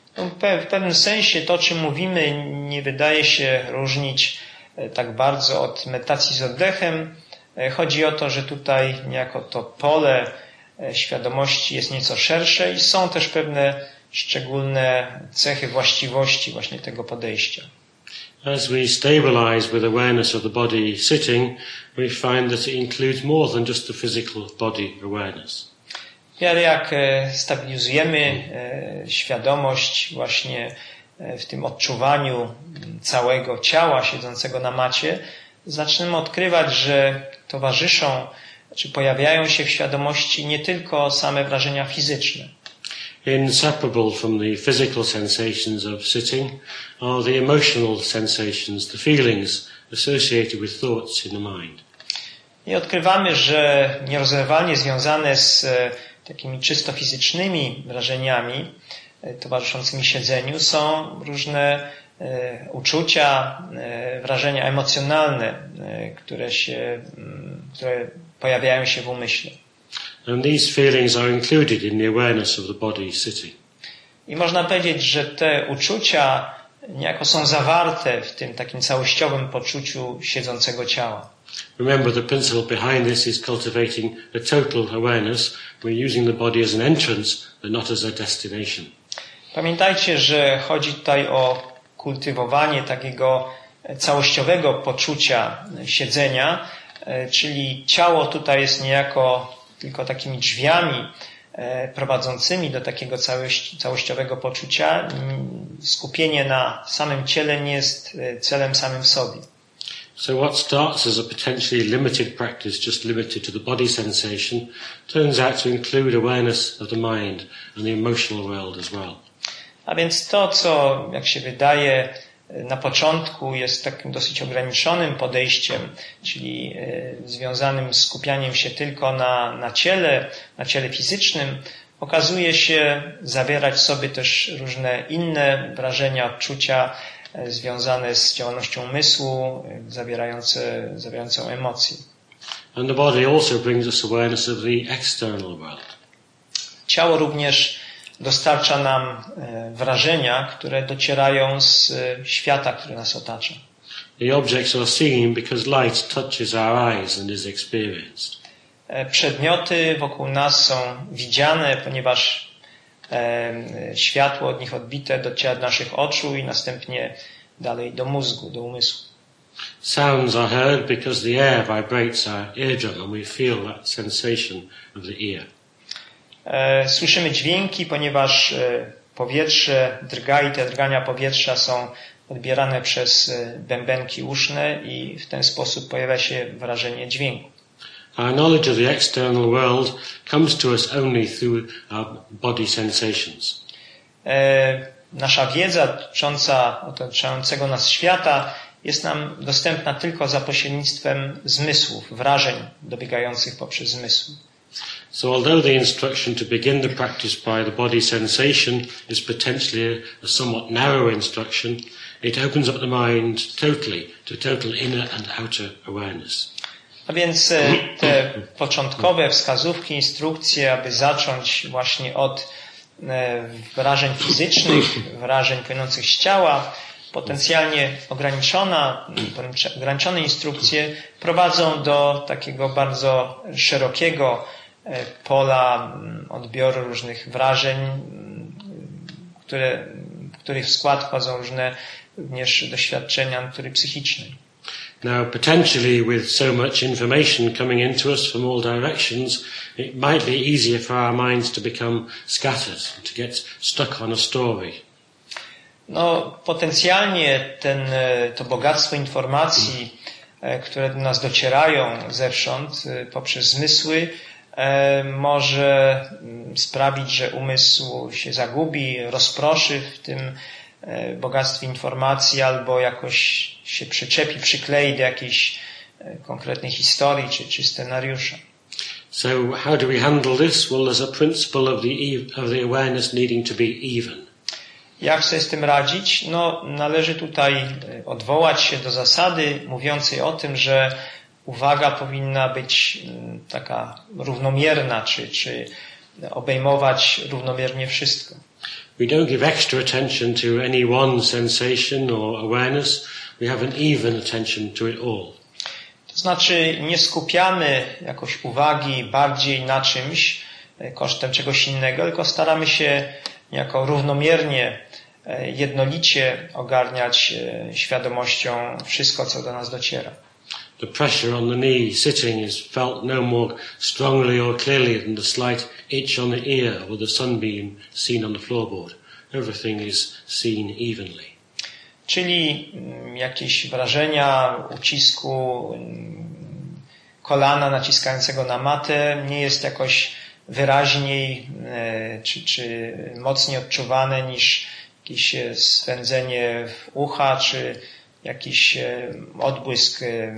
W pewnym sensie to, o czym mówimy, nie wydaje się różnić tak bardzo od medytacji z oddechem. Chodzi o to, że tutaj niejako to pole świadomości jest nieco szersze i są też pewne szczególne cechy, właściwości właśnie tego podejścia. As we stabilize with awareness of the body sitting, we find that it includes more than just the physical body awareness. Ale jak stabilizujemy świadomość właśnie w tym odczuwaniu całego ciała siedzącego na macie, zaczniemy odkrywać, że towarzyszą, czy pojawiają się w świadomości nie tylko same wrażenia fizyczne. Inseparable from the physical sensations of sitting are the emotional sensations, the feelings associated with thoughts in the mind. I odkrywamy, że nierozerwalnie związane z takimi czysto fizycznymi wrażeniami towarzyszącymi siedzeniu są różne e, uczucia, e, wrażenia emocjonalne, e, które się, które pojawiają się w umyśle. And these feelings are included in the awareness of the body sitting. I można powiedzieć, że te uczucia niejako są zawarte w tym takim całościowym poczuciu siedzącego ciała. Remember, the principle behind this is cultivating a total awareness. We're using the body as an entrance, but not as a destination. Pamiętajcie, że chodzi tutaj o kultywowanie takiego całościowego poczucia siedzenia, czyli ciało tutaj jest niejako tylko takimi drzwiami prowadzącymi do takiego całościowego poczucia. Skupienie na samym ciele nie jest celem samym w sobie. So what starts as a potentially limited practice, just limited to the body sensation, turns out to include awareness of the mind and the emotional world as well. A więc to, co jak się wydaje na początku jest takim dosyć ograniczonym podejściem, czyli związanym z skupianiem się tylko na, na ciele, na ciele fizycznym, okazuje się zawierać w sobie też różne inne wrażenia, odczucia związane z działalnością umysłu, zawierające, zawierające emocje. And the body also brings us awareness of the external world. Ciało również dostarcza nam wrażenia, które docierają z świata, który nas otacza. The objects are seen because light touches our eyes and is experienced. Przedmioty wokół nas są widziane, ponieważ światło od nich odbite dociera do naszych oczu i następnie dalej do mózgu, do umysłu. Sounds are heard because the air vibrates our eardrum and we feel that sensation of the ear. Słyszymy dźwięki, ponieważ powietrze drga i te drgania powietrza są odbierane przez bębenki uszne i w ten sposób pojawia się wrażenie dźwięku. Our knowledge of the external world comes to us only through our body sensations. Nasza wiedza dotycząca otaczającego nas świata jest nam dostępna tylko za pośrednictwem zmysłów, wrażeń dobiegających poprzez zmysły. So although the instruction to begin the practice by the body sensation is potentially a, a somewhat narrow instruction, it opens up the mind totally to total inner and outer awareness. A więc te początkowe wskazówki, instrukcje, aby zacząć właśnie od wrażeń fizycznych, wrażeń płynących z ciała, potencjalnie ograniczona, ograniczone instrukcje prowadzą do takiego bardzo szerokiego pola odbioru różnych wrażeń, które, w których w skład wchodzą różne również doświadczenia natury psychicznej. Now, potentially with so much information coming into us from all directions, it might be easier for our minds to become scattered, to get stuck on a story. No, potencjalnie ten, to bogactwo informacji, które do nas docierają zewsząd poprzez zmysły, może sprawić, że umysł się zagubi, rozproszy w tym bogactwie informacji albo jakoś się przyczepi, przyklei do jakiejś konkretnej historii czy, czy scenariusza. So how do we handle this? Well, there's a principle of the, of the awareness needing to be even. Jak sobie z tym radzić? No, należy tutaj odwołać się do zasady mówiącej o tym, że uwaga powinna być taka równomierna, czy, czy obejmować równomiernie wszystko. We don't give extra attention to any one sensation or awareness. We have an even attention to it all. To znaczy nie skupiamy jakoś uwagi bardziej na czymś kosztem czegoś innego, tylko staramy się niejako równomiernie, jednolicie ogarniać świadomością wszystko, co do nas dociera. The pressure on the knee sitting is felt no more strongly or clearly than the slight itch on the ear or the sunbeam seen on the floorboard. Everything is seen evenly. Czyli jakieś wrażenia ucisku kolana naciskającego na matę nie jest jakoś wyraźniej czy, czy mocniej odczuwane niż jakieś swędzenie w ucha czy jakiś odbłysk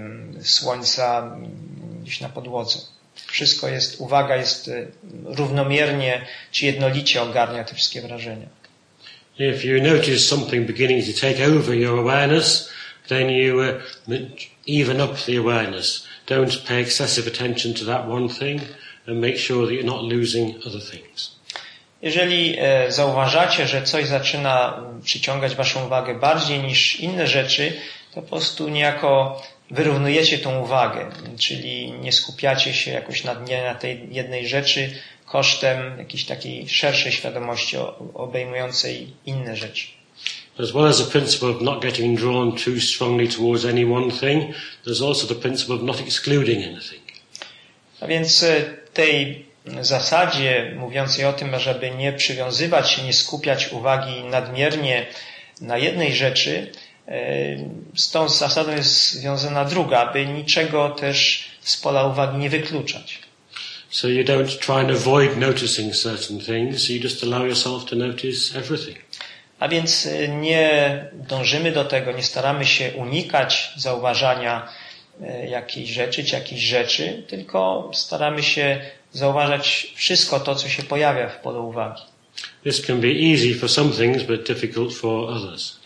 słońca gdzieś na podłodze. Wszystko jest, uwaga jest równomiernie czy jednolicie ogarnia te wszystkie wrażenia. If you notice something beginning to take over your awareness, then you uh, even up the awareness. Don't pay excessive attention to that one thing and make sure that you're not losing other things. Jeżeli e, zauważacie, że coś zaczyna przyciągać waszą uwagę bardziej niż inne rzeczy, to po prostu niejako wyrównujecie tą uwagę, czyli nie skupiacie się jakoś nadmiernie na tej jednej rzeczy kosztem jakiejś takiej szerszej świadomości obejmującej inne rzeczy. As well as the principle of not getting drawn too strongly towards any one thing, there's also the principle of not excluding anything. A więc tej zasadzie mówiącej o tym, żeby nie przywiązywać się, nie skupiać uwagi nadmiernie na jednej rzeczy, z tą zasadą jest związana druga, aby niczego też z pola uwagi nie wykluczać. So you don't try and avoid noticing certain things, you just allow yourself to notice everything. A więc nie dążymy do tego, nie staramy się unikać zauważania jakiejś rzeczy czy jakichś rzeczy, tylko staramy się zauważać wszystko to, co się pojawia w polu uwagi. This can be easy for some things, but difficult for others.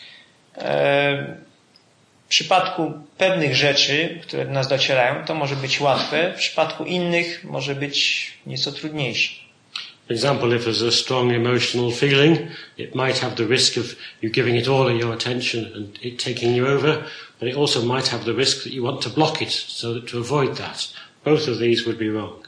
W przypadku pewnych rzeczy, które do nas docierają, to może być łatwe, w przypadku innych może być nieco trudniejsze. For example, if there's a strong emotional feeling, it might have the risk of you giving it all of your attention and it taking you over, but it also might have the risk that you want to block it, so that to avoid that. Both of these would be wrong.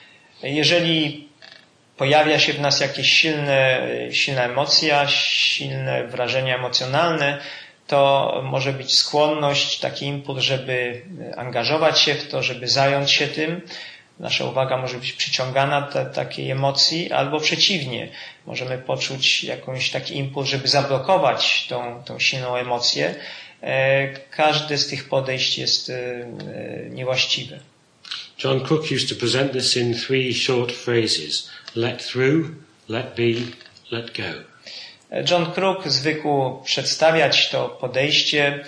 Jeżeli pojawia się w nas jakieś silne, silna emocja, silne wrażenia emocjonalne, to może być skłonność, taki impuls, żeby angażować się w to, żeby zająć się tym. Nasza uwaga może być przyciągana do takiej emocji, albo przeciwnie. Możemy poczuć jakąś taki impuls, żeby zablokować tą, tą silną emocję. Każde z tych podejść jest niewłaściwe. John Crook used to present this in three short phrases. Let through, let be, let go. John Crook zwykł przedstawiać to podejście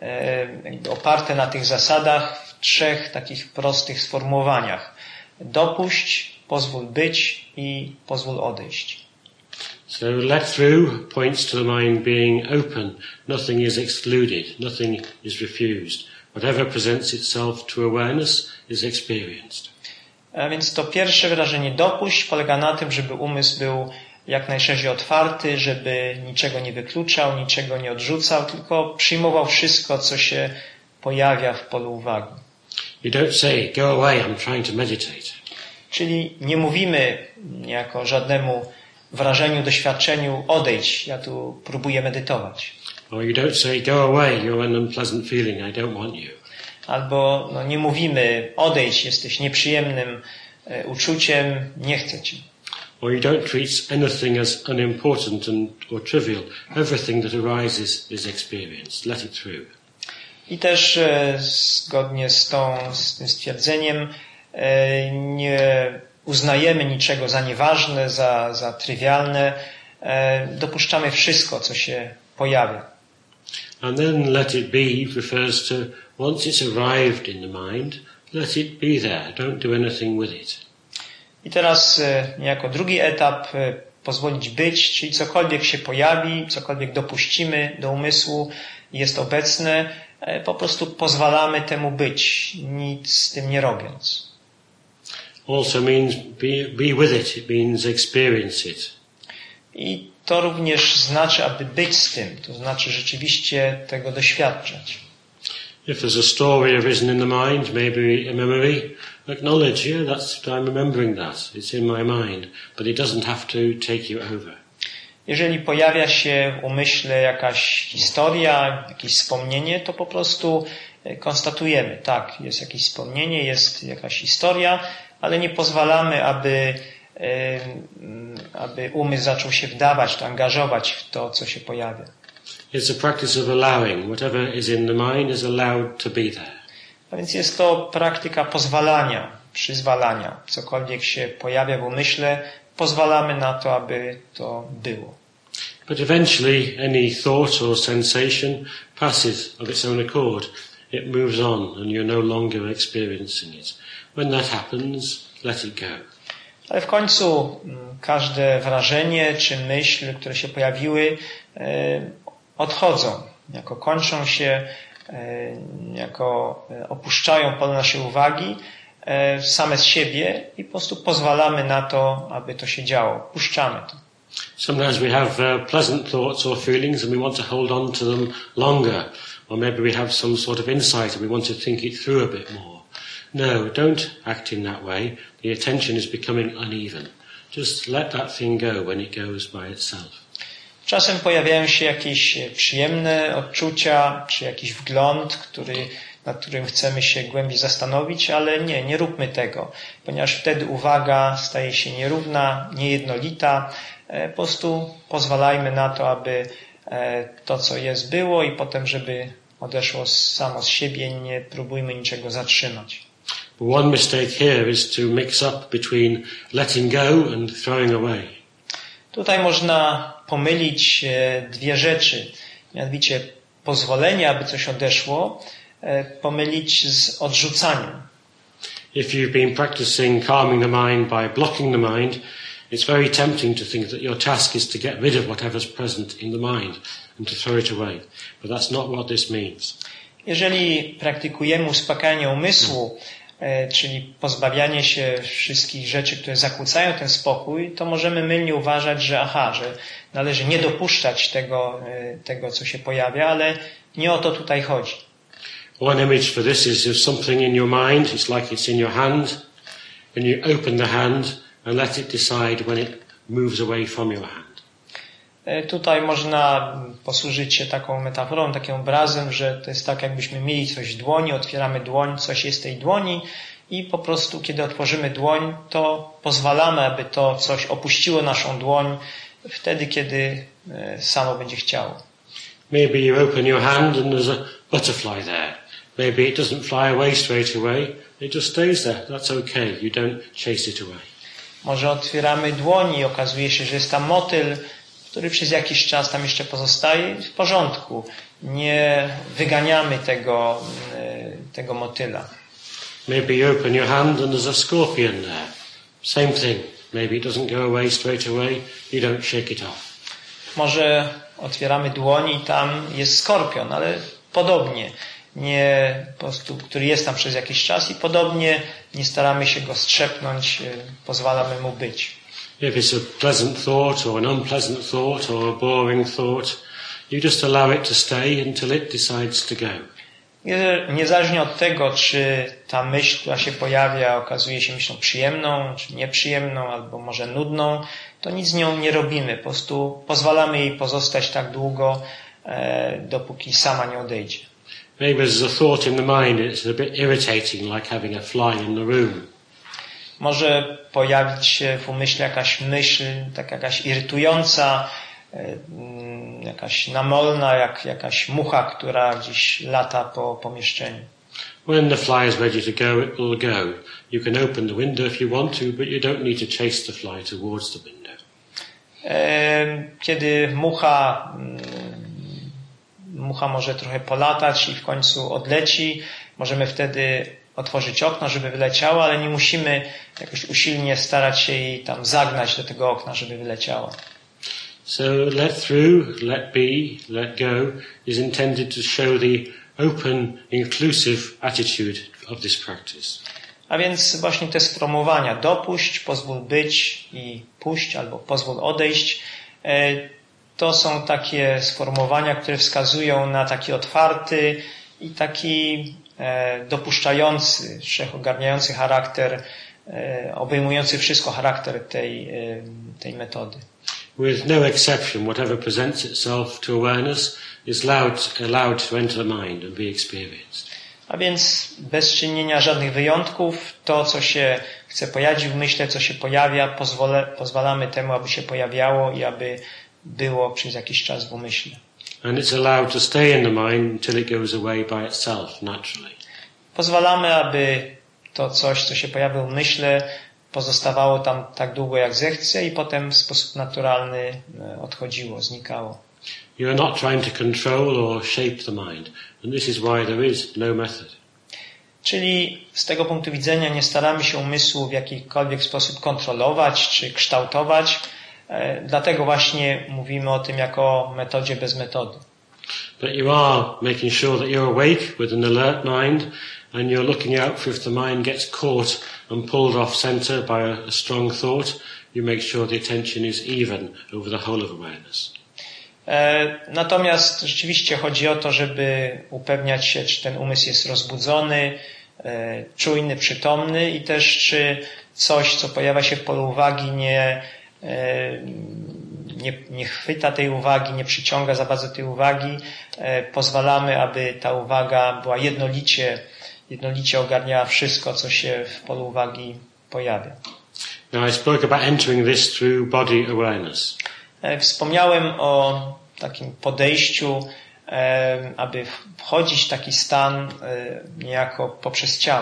jakby oparte na tych zasadach w trzech takich prostych sformułowaniach. Dopuść, pozwól być i pozwól odejść. So let through points to the mind being open. Nothing is excluded. Nothing is refused. Whatever presents itself to awareness is experienced. A więc to pierwsze wyrażenie dopuść polega na tym, żeby umysł był jak najszerzej otwarty, żeby niczego nie wykluczał, niczego nie odrzucał, tylko przyjmował wszystko, co się pojawia w polu uwagi. You don't say, go away, I'm trying to meditate. Czyli nie mówimy jako żadnemu wrażeniu, doświadczeniu, odejdź, ja tu próbuję medytować. Or you don't say, go away, you're an unpleasant feeling, I don't want you. Albo no, nie mówimy, odejdź, jesteś nieprzyjemnym e, uczuciem, nie chcę ci. Or you don't treat anything as unimportant and, or trivial. Everything that arises is experienced. Let it through. I też e, zgodnie z, tą, z tym stwierdzeniem e, nie uznajemy niczego za nieważne, za, za trywialne. E, dopuszczamy wszystko, co się pojawia. And then let it be refers to once it's arrived in the mind, let it be there. Don't do anything with it. I teraz e, niejako drugi etap, e, pozwolić być, czyli cokolwiek się pojawi, cokolwiek dopuścimy do umysłu, jest obecne, e, po prostu pozwalamy temu być, nic z tym nie robiąc. Also means be, be with it. It means experience it. I to również znaczy, aby być z tym, to znaczy rzeczywiście tego doświadczać. If there's a story arisen in the mind, maybe a memory, acknowledge, yeah, that's, I'm remembering that. It's in my mind. But it doesn't have to take you over. Jeżeli pojawia się w umyśle jakaś historia, jakieś wspomnienie, to po prostu konstatujemy, tak, jest jakieś wspomnienie, jest jakaś historia, ale nie pozwalamy, aby, aby umysł zaczął się wdawać, to angażować w to, co się pojawia. It's a practice of allowing. Whatever is in the mind is allowed to be there. A więc jest to praktyka pozwalania, przyzwalania. Cokolwiek się pojawia w umyśle, pozwalamy na to, aby to było. But eventually any thought or sensation passes of its own accord. It moves on and you're no longer experiencing it. When that happens, let it go. Ale w końcu każde wrażenie czy myśl, które się pojawiły, odchodzą, jako kończą się, jako opuszczają pole naszej uwagi same z siebie i po prostu pozwalamy na to, aby to się działo. Puszczamy to. Sometimes we have uh, pleasant thoughts or feelings and we want to hold on to them longer. Or maybe we have some sort of insight and we want to think it through a bit more. No, don't act in that way. The attention is becoming uneven. Just let that thing go when it goes by itself. Czasem pojawiają się jakieś przyjemne odczucia, czy jakiś wgląd, który, nad którym chcemy się głębiej zastanowić, ale nie, nie róbmy tego, ponieważ wtedy uwaga staje się nierówna, niejednolita. Po prostu pozwalajmy na to, aby to, co jest, było i potem, żeby odeszło samo z siebie, nie próbujmy niczego zatrzymać. One mistake here is to mix up between letting go and throwing away. Tutaj można pomylić dwie rzeczy, mianowicie pozwolenie, aby coś odeszło, pomylić z odrzucaniem. If you've been practicing calming the mind by blocking the mind, it's very tempting to think that your task is to get rid of whatever's present in the mind and to throw it away. But that's not what this means. Jeżeli praktykujemy uspokajanie umysłu, e, czyli pozbawianie się wszystkich rzeczy, które zakłócają ten spokój, to możemy mylnie uważać, że aha, że należy nie dopuszczać tego, e, tego co się pojawia, ale nie o to tutaj chodzi. One image for this is if something in your mind, it's like it's in your hand, and you open the hand and let it decide when it moves away from your hand. Tutaj można posłużyć się taką metaforą, takim obrazem, że to jest tak, jakbyśmy mieli coś w dłoni, otwieramy dłoń, coś jest w tej dłoni i po prostu, kiedy otworzymy dłoń, to pozwalamy, aby to coś opuściło naszą dłoń wtedy, kiedy samo będzie chciało. Maybe you open your hand and there's a butterfly there. Maybe it doesn't fly away straight away. It just stays there. That's okay. You don't chase it away. Może otwieramy dłoń i okazuje się, że jest tam motyl, który przez jakiś czas tam jeszcze pozostaje. W porządku. Nie wyganiamy tego, tego motyla. Maybe you open your hand and there's a scorpion there. Same thing. Maybe it doesn't go away straight away. You don't shake it off. Może otwieramy dłoń i tam jest skorpion, ale podobnie. Nie, po prostu, który jest tam przez jakiś czas i podobnie nie staramy się go strzepnąć, pozwalamy mu być. If it's a pleasant thought or an unpleasant thought or a boring thought, you just allow it to stay until it decides to go. Niezależnie od tego, czy ta myśl, która się pojawia, okazuje się myślą przyjemną, czy nieprzyjemną, albo może nudną, to nic z nią nie robimy. Po prostu pozwalamy jej pozostać tak długo, e, dopóki sama nie odejdzie. Maybe there's a thought in the mind, it's a bit irritating, like having a fly in the room. Może pojawić się w umyśle jakaś myśl, tak jakaś irytująca, jakaś namolna, jak jakaś mucha, która gdzieś lata po pomieszczeniu. When the fly is ready to go, it will go. You can open the window if you want to, but you don't need to chase the fly towards the window. Kiedy mucha mucha może trochę polatać i w końcu odleci, możemy wtedy otworzyć okno, żeby wyleciała, ale nie musimy jakoś usilnie starać się jej tam zagnać do tego okna, żeby wyleciała. So let through, let be, let go is intended to show the open, inclusive attitude of this practice. A więc właśnie te sformułowania dopuść, pozwól być i puść albo pozwól odejść, to są takie sformułowania, które wskazują na taki otwarty i taki dopuszczający, wszechogarniający charakter, obejmujący wszystko charakter tej, tej metody. With no exception, whatever presents itself to awareness is allowed, allowed to enter the mind and be experienced. A więc bez czynienia żadnych wyjątków, to co się chce pojawić w myśle, co się pojawia, pozwolę, pozwalamy temu, aby się pojawiało i aby było przez jakiś czas w umyśle. And it's allowed to stay in the mind until it goes away by itself, naturally. Pozwalamy, aby to coś, co się pojawia w myśle, pozostawało tam tak długo, jak zechce i potem w sposób naturalny odchodziło, znikało. You are not trying to control or shape the mind, and this is why there is no method. Czyli z tego punktu widzenia nie staramy się umysłu w jakikolwiek sposób kontrolować czy kształtować, dlatego właśnie mówimy o tym jako o metodzie bez metody. But you are making sure that you're awake with an alert mind and you're looking out for if the mind gets caught and pulled off center by a, a strong thought, you make sure the attention is even over the whole of awareness. Natomiast rzeczywiście chodzi o to, żeby upewniać się, czy ten umysł jest rozbudzony, czujny, przytomny i też czy coś, co pojawia się w polu uwagi, nie, nie, nie chwyta tej uwagi, nie przyciąga za bardzo tej uwagi. Pozwalamy, aby ta uwaga była jednolicie, jednolicie ogarniała wszystko, co się w polu uwagi pojawia. Now I spoke about entering this through body awareness. Wspomniałem o takim podejściu, aby wchodzić w taki stan niejako poprzez ciało.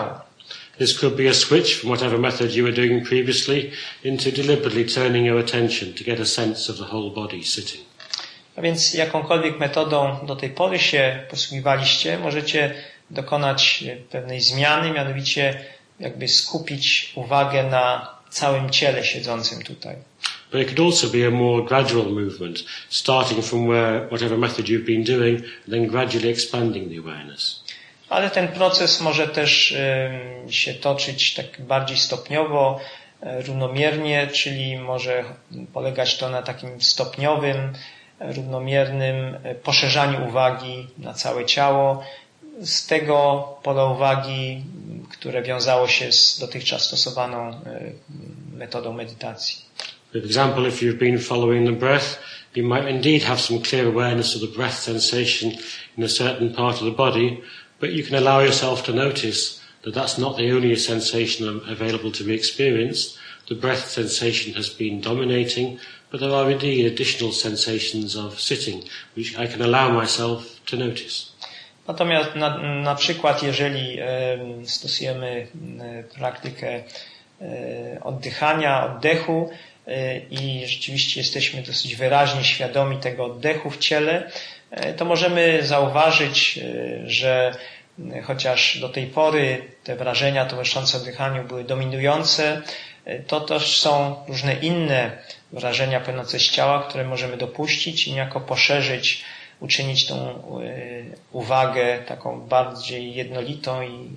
This could be a switch from whatever method you were doing previously into deliberately turning your attention to get a sense of the whole body sitting. A więc jakąkolwiek metodą do tej pory się posługiwaliście, możecie dokonać pewnej zmiany, mianowicie jakby skupić uwagę na całym ciele siedzącym tutaj. But it could also be a more gradual movement, starting from where whatever method you've been doing, and then gradually expanding the awareness. Ale ten proces może też y, się toczyć tak bardziej stopniowo, y, równomiernie, czyli może polegać to na takim stopniowym, y, równomiernym y, poszerzaniu uwagi na całe ciało, z tego pola uwagi, które wiązało się z dotychczas stosowaną y, metodą medytacji. For example, if you've been following the breath, you might indeed have some clear awareness of the breath sensation in a certain part of the body, but you can allow yourself to notice that that's not the only sensation available to be experienced. The breath sensation has been dominating, but there are indeed additional sensations of sitting, which I can allow myself to notice. Natomiast na, na przykład, jeżeli e, stosujemy e, praktykę e, oddychania, oddechu e, i rzeczywiście jesteśmy dosyć wyraźnie świadomi tego oddechu w ciele, e, to możemy zauważyć, e, że e, chociaż do tej pory te wrażenia towarzyszące oddychaniu były dominujące, e, to też są różne inne wrażenia płynące z ciała, które możemy dopuścić i niejako poszerzyć, uczynić tą uwagę taką bardziej jednolitą i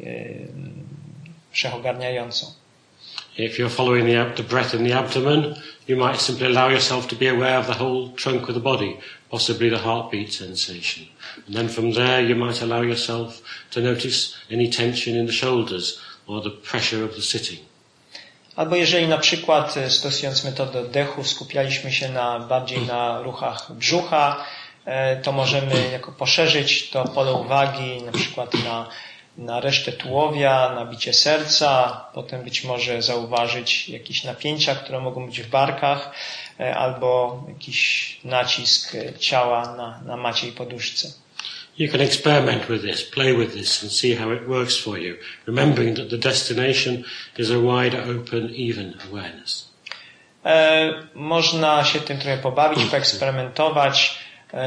wszechogarniającą. If you're following the, the breath in the abdomen, you might simply allow yourself to be aware of the whole trunk of the body, possibly the heartbeat sensation. And then from there you might allow yourself to notice any tension in the shoulders or the pressure of the sitting. Albo jeżeli na przykład stosując metodę oddechu skupialiśmy się na, bardziej na ruchach brzucha, to możemy jako poszerzyć to pole uwagi na przykład na, na resztę tułowia, na bicie serca, potem być może zauważyć jakieś napięcia, które mogą być w barkach, albo jakiś nacisk ciała na, na macie i poduszce. You can experiment with this, play with this and see how it works for you, remembering that the destination is a wide, open, even awareness. E, można się tym trochę pobawić, poeksperymentować,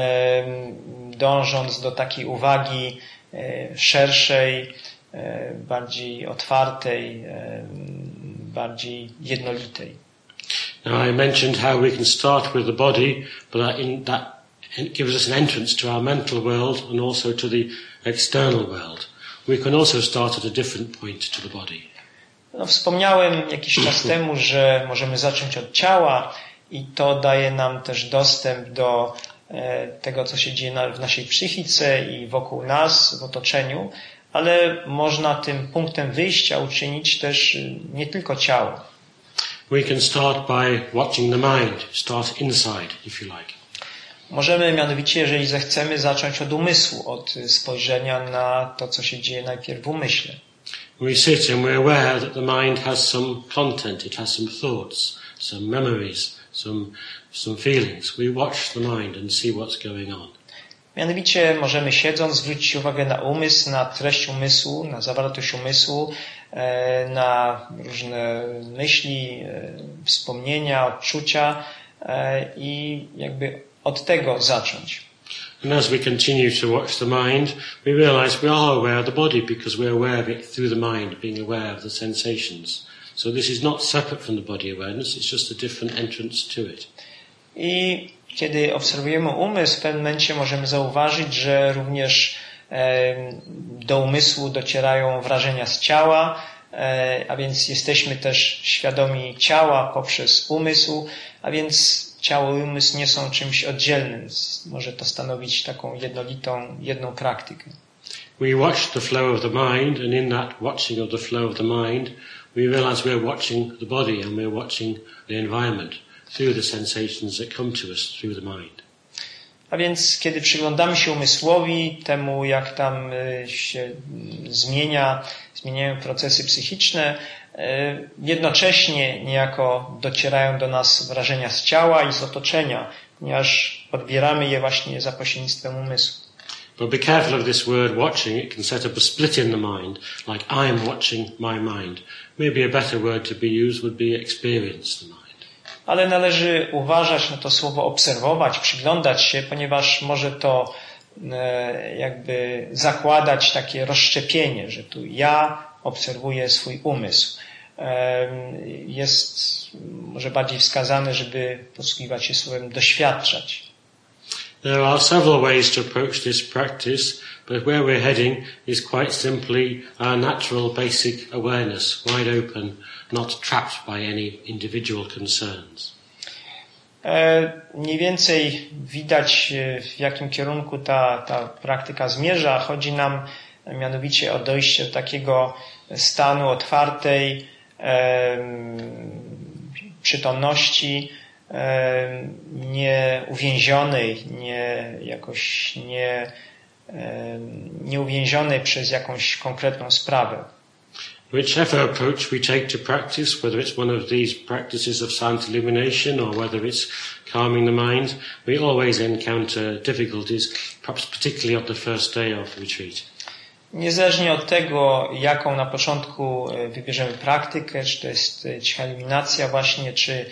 dążąc do takiej uwagi szerszej, bardziej otwartej, bardziej jednolitej. Now I mentioned how we can start with the body, but that, in, that gives us an entrance to our mental world and also to the external world. We can also start at a different point to the body. No, wspomniałem jakiś czas temu, że możemy zacząć od ciała i to daje nam też dostęp do tego, co się dzieje w naszej psychice i wokół nas, w otoczeniu, ale można tym punktem wyjścia uczynić też nie tylko ciało. We can start by watching the mind, start inside, if you like. Możemy mianowicie, jeżeli zechcemy, zacząć od umysłu, od spojrzenia na to, co się dzieje najpierw w umyśle. We sit and we're aware that the mind has some content, it has some thoughts, some memories, some some feelings. We watch the mind and see what's going on. Mianowicie możemy siedząc zwrócić uwagę na umysł, na treść umysłu, na zawartość umysłu, na różne myśli, wspomnienia, odczucia i jakby od tego zacząć. And as we continue to watch the mind, we realize we are aware of the body because we're aware of it through the mind, being aware of the sensations. So this is not separate from the body awareness, it's just a different entrance to it. I kiedy obserwujemy umysł, w pewnym momencie możemy zauważyć, że również do umysłu docierają wrażenia z ciała, a więc jesteśmy też świadomi ciała poprzez umysł, a więc ciało i umysł nie są czymś oddzielnym. Może to stanowić taką jednolitą, jedną praktykę. We watch the flow of the mind, and in that watching of the flow of the mind, we realize we're watching the body and we're watching the environment through the sensations that come to us through the mind. A więc kiedy przyglądamy się umysłowi, temu jak tam się zmienia, zmieniają procesy psychiczne, jednocześnie niejako docierają do nas wrażenia z ciała i z otoczenia, ponieważ odbieramy je właśnie za pośrednictwem umysłu. But be careful of this word watching. It can set up a split in the mind, like I'm watching my mind. Maybe a better word to be used would be experience the mind. Ale należy uważać na to słowo obserwować, przyglądać się, ponieważ może to e, jakby zakładać takie rozszczepienie, że tu ja obserwuję swój umysł. E, jest może bardziej wskazane, żeby posługiwać się słowem doświadczać. There are several ways to approach this practice, but where we're heading is quite simply our natural basic awareness, wide open, not trapped by any individual concerns. E, mniej więcej widać, w jakim kierunku ta, ta praktyka zmierza. Chodzi nam mianowicie o dojście do takiego stanu otwartej e, przytomności, e, nie uwięzionej, nie jakoś nie, e, nie uwięzionej przez jakąś konkretną sprawę. Whichever approach we take to practice, whether it's one of these practices of silent illumination or whether it's calming the mind, we always encounter difficulties, perhaps particularly on the first day of retreat. Niezależnie od tego, jaką na początku wybierzemy praktykę, czy to jest cicha eliminacja właśnie, czy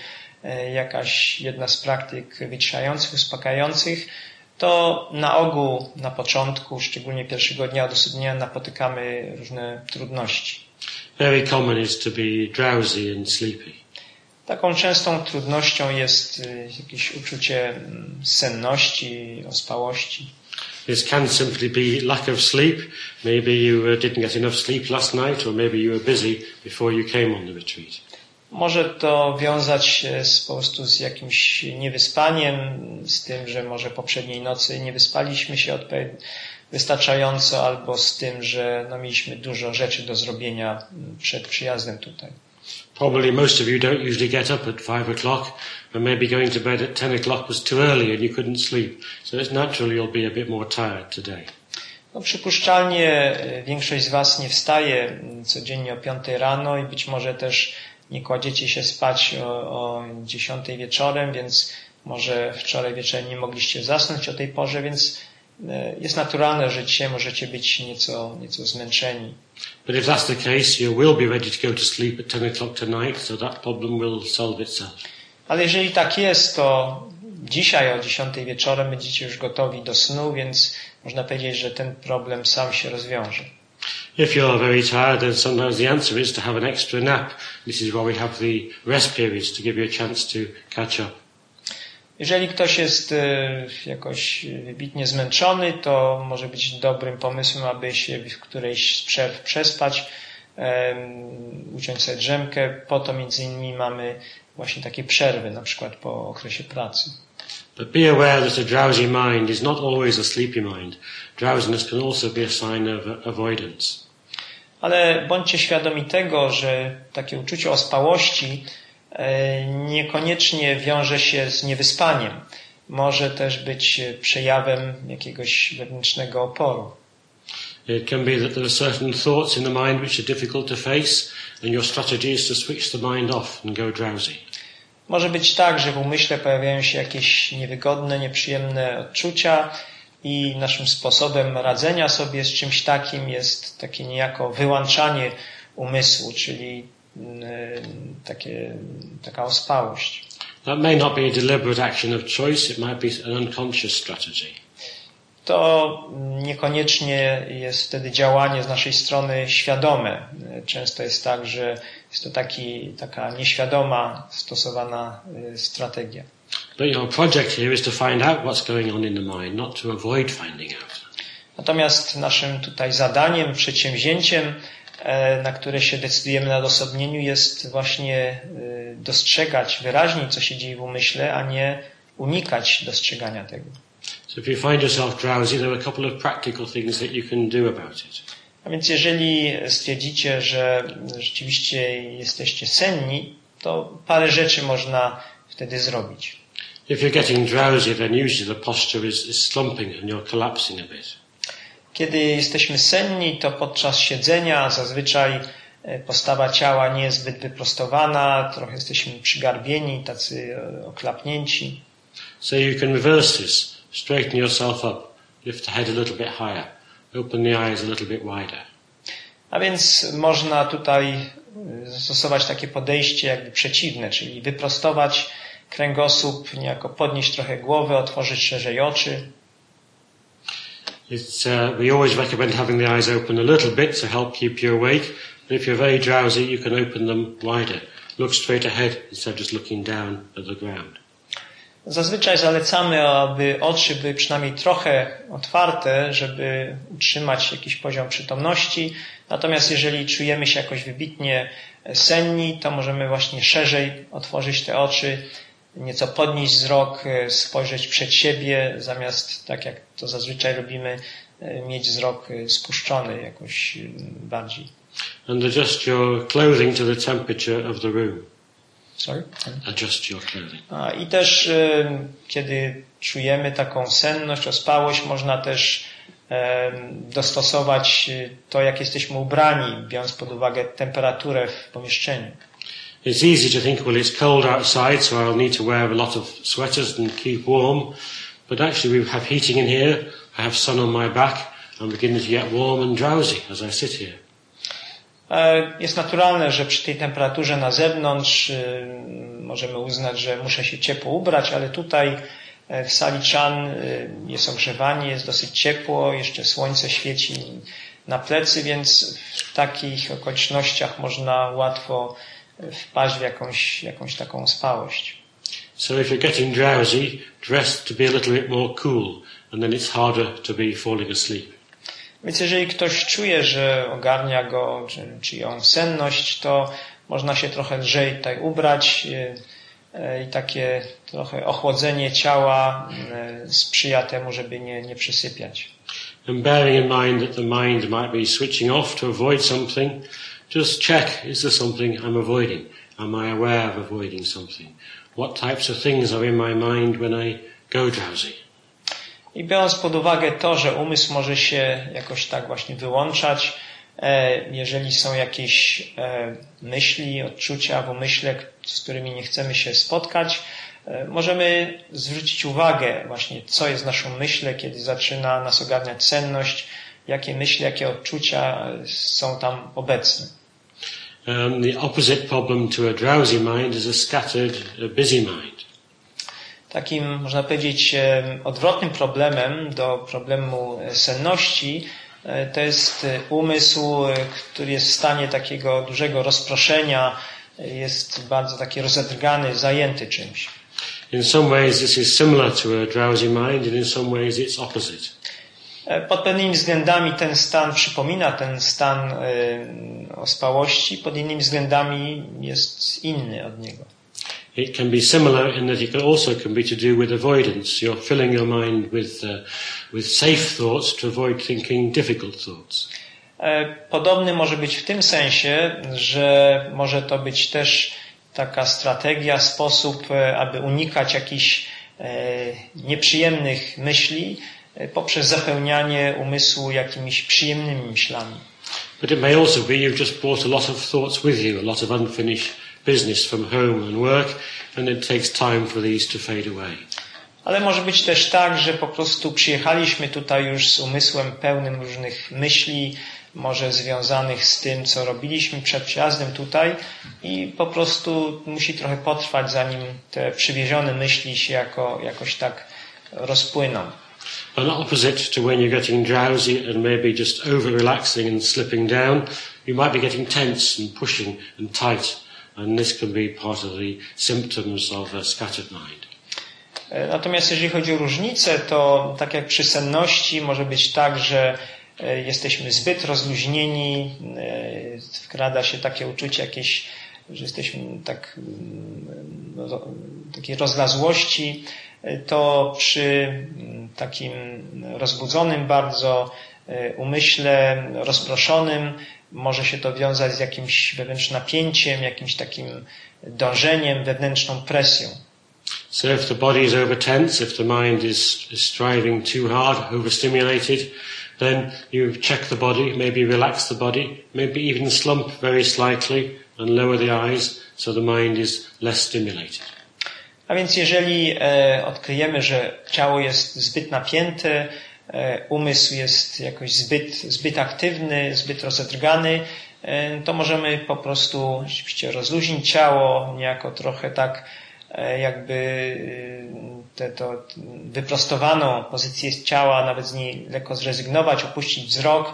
jakaś jedna z praktyk wyciszających, uspokajających, to na ogół na początku, szczególnie pierwszego dnia odosobnienia, napotykamy różne trudności. Very common is to be drowsy and sleepy. Taką częstą trudnością jest jakieś uczucie senności, ospałości. This can simply be lack of sleep. Maybe you didn't get enough sleep last night, or maybe you were busy before you came on the retreat. Może to wiązać się z, po prostu z jakimś niewyspaniem, z tym, że może poprzedniej nocy nie wyspaliśmy się odpowiednio wystarczająco, albo z tym, że no, mieliśmy dużo rzeczy do zrobienia przed przyjazdem tutaj. Probably most of you don't usually get up at five o'clock, and maybe going to bed at ten o'clock was too early and you couldn't sleep. So it's natural you'll be a bit more tired today. No, przypuszczalnie większość z was nie wstaje codziennie o piątej rano i być może też nie kładziecie się spać o, o dziesiątej wieczorem, więc może wczoraj wieczorem nie mogliście zasnąć o tej porze, więc jest naturalne, że dzisiaj możecie być nieco, nieco zmęczeni. But if that's the case, you will be ready to go to sleep at ten o'clock tonight, so that problem will solve itself. Ale jeżeli tak jest, to dzisiaj o dziesiątej wieczorem będziecie już gotowi do snu, więc można powiedzieć, że ten problem sam się rozwiąże. If you're very tired, then sometimes the answer is to have an extra nap. This is why we have the rest periods to give you a chance to catch up. Jeżeli ktoś jest jakoś wybitnie zmęczony, to może być dobrym pomysłem, aby się w którejś z przerw przespać, um, uciąć sobie drzemkę. Po to między innymi mamy właśnie takie przerwy, na przykład po okresie pracy. But be aware that a drowsy mind is not always a sleepy mind. Drowsiness can also be a sign of avoidance. Ale bądźcie świadomi tego, że takie uczucie ospałości niekoniecznie wiąże się z niewyspaniem. Może też być przejawem jakiegoś wewnętrznego oporu. It can be that there are certain thoughts in the mind which are difficult to face, and your strategy is to switch the mind off and go drowsy. Może być tak, że w umyśle pojawiają się jakieś niewygodne, nieprzyjemne odczucia i naszym sposobem radzenia sobie z czymś takim jest takie niejako wyłączanie umysłu, czyli takie, taka ospałość. That may not be a deliberate action of choice, it might be an unconscious strategy. To niekoniecznie jest wtedy działanie z naszej strony świadome. Często jest tak, że jest to taki, taka nieświadoma stosowana strategia. But your project here is to find out what's going on in the mind, not to avoid finding out. Natomiast naszym tutaj zadaniem, przedsięwzięciem, na które się decydujemy na odosobnieniu, jest właśnie dostrzegać wyraźniej, co się dzieje w umyśle, a nie unikać dostrzegania tego. So if you find yourself drowsy, there are a couple of practical things that you can do about it. A więc jeżeli stwierdzicie, że rzeczywiście jesteście senni, to parę rzeczy można wtedy zrobić. If you're getting drowsy, then usually the posture is, is slumping and you're collapsing a bit. Kiedy jesteśmy senni, to podczas siedzenia zazwyczaj postawa ciała nie jest zbyt wyprostowana, trochę jesteśmy przygarbieni, tacy oklapnięci. So you can reverse this, straighten yourself up, lift the head a little bit higher, open the eyes a little bit wider. A więc można tutaj zastosować takie podejście jakby przeciwne, czyli wyprostować kręgosłup, niejako podnieść trochę głowę, otworzyć szerzej oczy. It's, uh, we always recommend having the eyes open a little bit to help keep you awake. But if you're very drowsy, you can open them wider. Look straight ahead instead of just looking down at the ground. Zazwyczaj zalecamy, aby oczy były przynajmniej trochę otwarte, żeby utrzymać jakiś poziom przytomności. Natomiast jeżeli czujemy się jakoś wybitnie senni, to możemy właśnie szerzej otworzyć te oczy, nieco podnieść wzrok, spojrzeć przed siebie, zamiast tak jak to zazwyczaj robimy, mieć wzrok spuszczony jakoś bardziej. And adjust your clothing to the temperature of the room. Sorry? Adjust your clothing. A, I też y, kiedy czujemy taką senność, ospałość, można też y, dostosować to, jak jesteśmy ubrani, biorąc pod uwagę temperaturę w pomieszczeniu. It's easy to think, well, it's cold outside, so I'll need to wear a lot of sweaters and keep warm. But actually we have heating in here, I have sun on my back, I'm beginning to get warm and drowsy as I sit here. Jest naturalne, że przy tej temperaturze na zewnątrz y, możemy uznać, że muszę się ciepło ubrać, ale tutaj w sali Chan y, jest ogrzewanie, jest dosyć ciepło, jeszcze słońce świeci na plecy, więc w takich okolicznościach można łatwo wpaść w jakąś, jakąś taką spałość. So if you're getting drowsy, dress to be a little bit more cool, and then it's harder to be falling asleep. Więc jeżeli ktoś czuje, że ogarnia go, czy, czy ją senność, to można się trochę lżej tutaj ubrać i takie trochę ochłodzenie ciała sprzyja temu, żeby nie, nie przysypiać. And bearing in mind that the mind might be switching off to avoid something, just check, is there something I'm avoiding? Am I aware of avoiding something? What types of things are in my mind when I go drowsy? I biorąc pod uwagę to, że umysł może się jakoś tak właśnie wyłączać, jeżeli są jakieś myśli, odczucia w umyśle, z którymi nie chcemy się spotkać, możemy zwrócić uwagę właśnie, co jest w naszym myśle, kiedy zaczyna nas ogarniać senność, jakie myśli, jakie odczucia są tam obecne. Um, the opposite problem to a drowsy mind is a scattered, a busy mind. Takim, można powiedzieć, odwrotnym problemem do problemu senności to jest umysł, który jest w stanie takiego dużego rozproszenia, jest bardzo taki rozedrgany, zajęty czymś. In some ways this is similar to a drowsy mind, and in some ways it's opposite. Pod pewnymi względami ten stan przypomina ten stan ospałości, pod innymi względami jest inny od niego. It can be similar in that it can also can be to do with avoidance. You're filling your mind with, uh, with safe thoughts to avoid thinking difficult thoughts. Podobny może być w tym sensie, że może to być też taka strategia, sposób, aby unikać jakichś nieprzyjemnych myśli poprzez zapełnianie umysłu jakimiś przyjemnymi myślami. But it may also be you've just brought a lot of thoughts with you, a lot of unfinished business from home and work, and it takes time for these to fade away. Ale może być też tak, że po prostu przyjechaliśmy tutaj już z umysłem pełnym różnych myśli, może związanych z tym, co robiliśmy przed przyjazdem tutaj i po prostu musi trochę potrwać, zanim te przywiezione myśli się jako, jakoś tak rozpłyną. An opposite to when you're getting drowsy and maybe just over-relaxing and slipping down, you might be getting tense and pushing and tight, and this can be part of the symptoms of a scattered mind. Natomiast jeżeli chodzi o różnicę, to tak jak przy senności może być tak, że jesteśmy zbyt rozluźnieni, wkrada się takie uczucie jakieś, że jesteśmy tak, takiej rozlazłości, to przy takim rozbudzonym bardzo umyśle, rozproszonym, może się to wiązać z jakimś wewnętrznym napięciem, jakimś takim dążeniem, wewnętrzną presją. So if the body is overtense, if the mind is, is striving too hard, overstimulated, then you check the body, maybe relax the body, maybe even slump very slightly and lower the eyes so the mind is less stimulated. A więc jeżeli e, odkryjemy, że ciało jest zbyt napięte, umysł jest jakoś zbyt, zbyt aktywny, zbyt rozedrgany, to możemy po prostu rzeczywiście rozluźnić ciało, niejako trochę tak jakby tę to wyprostowaną pozycję ciała, nawet z niej lekko zrezygnować, opuścić wzrok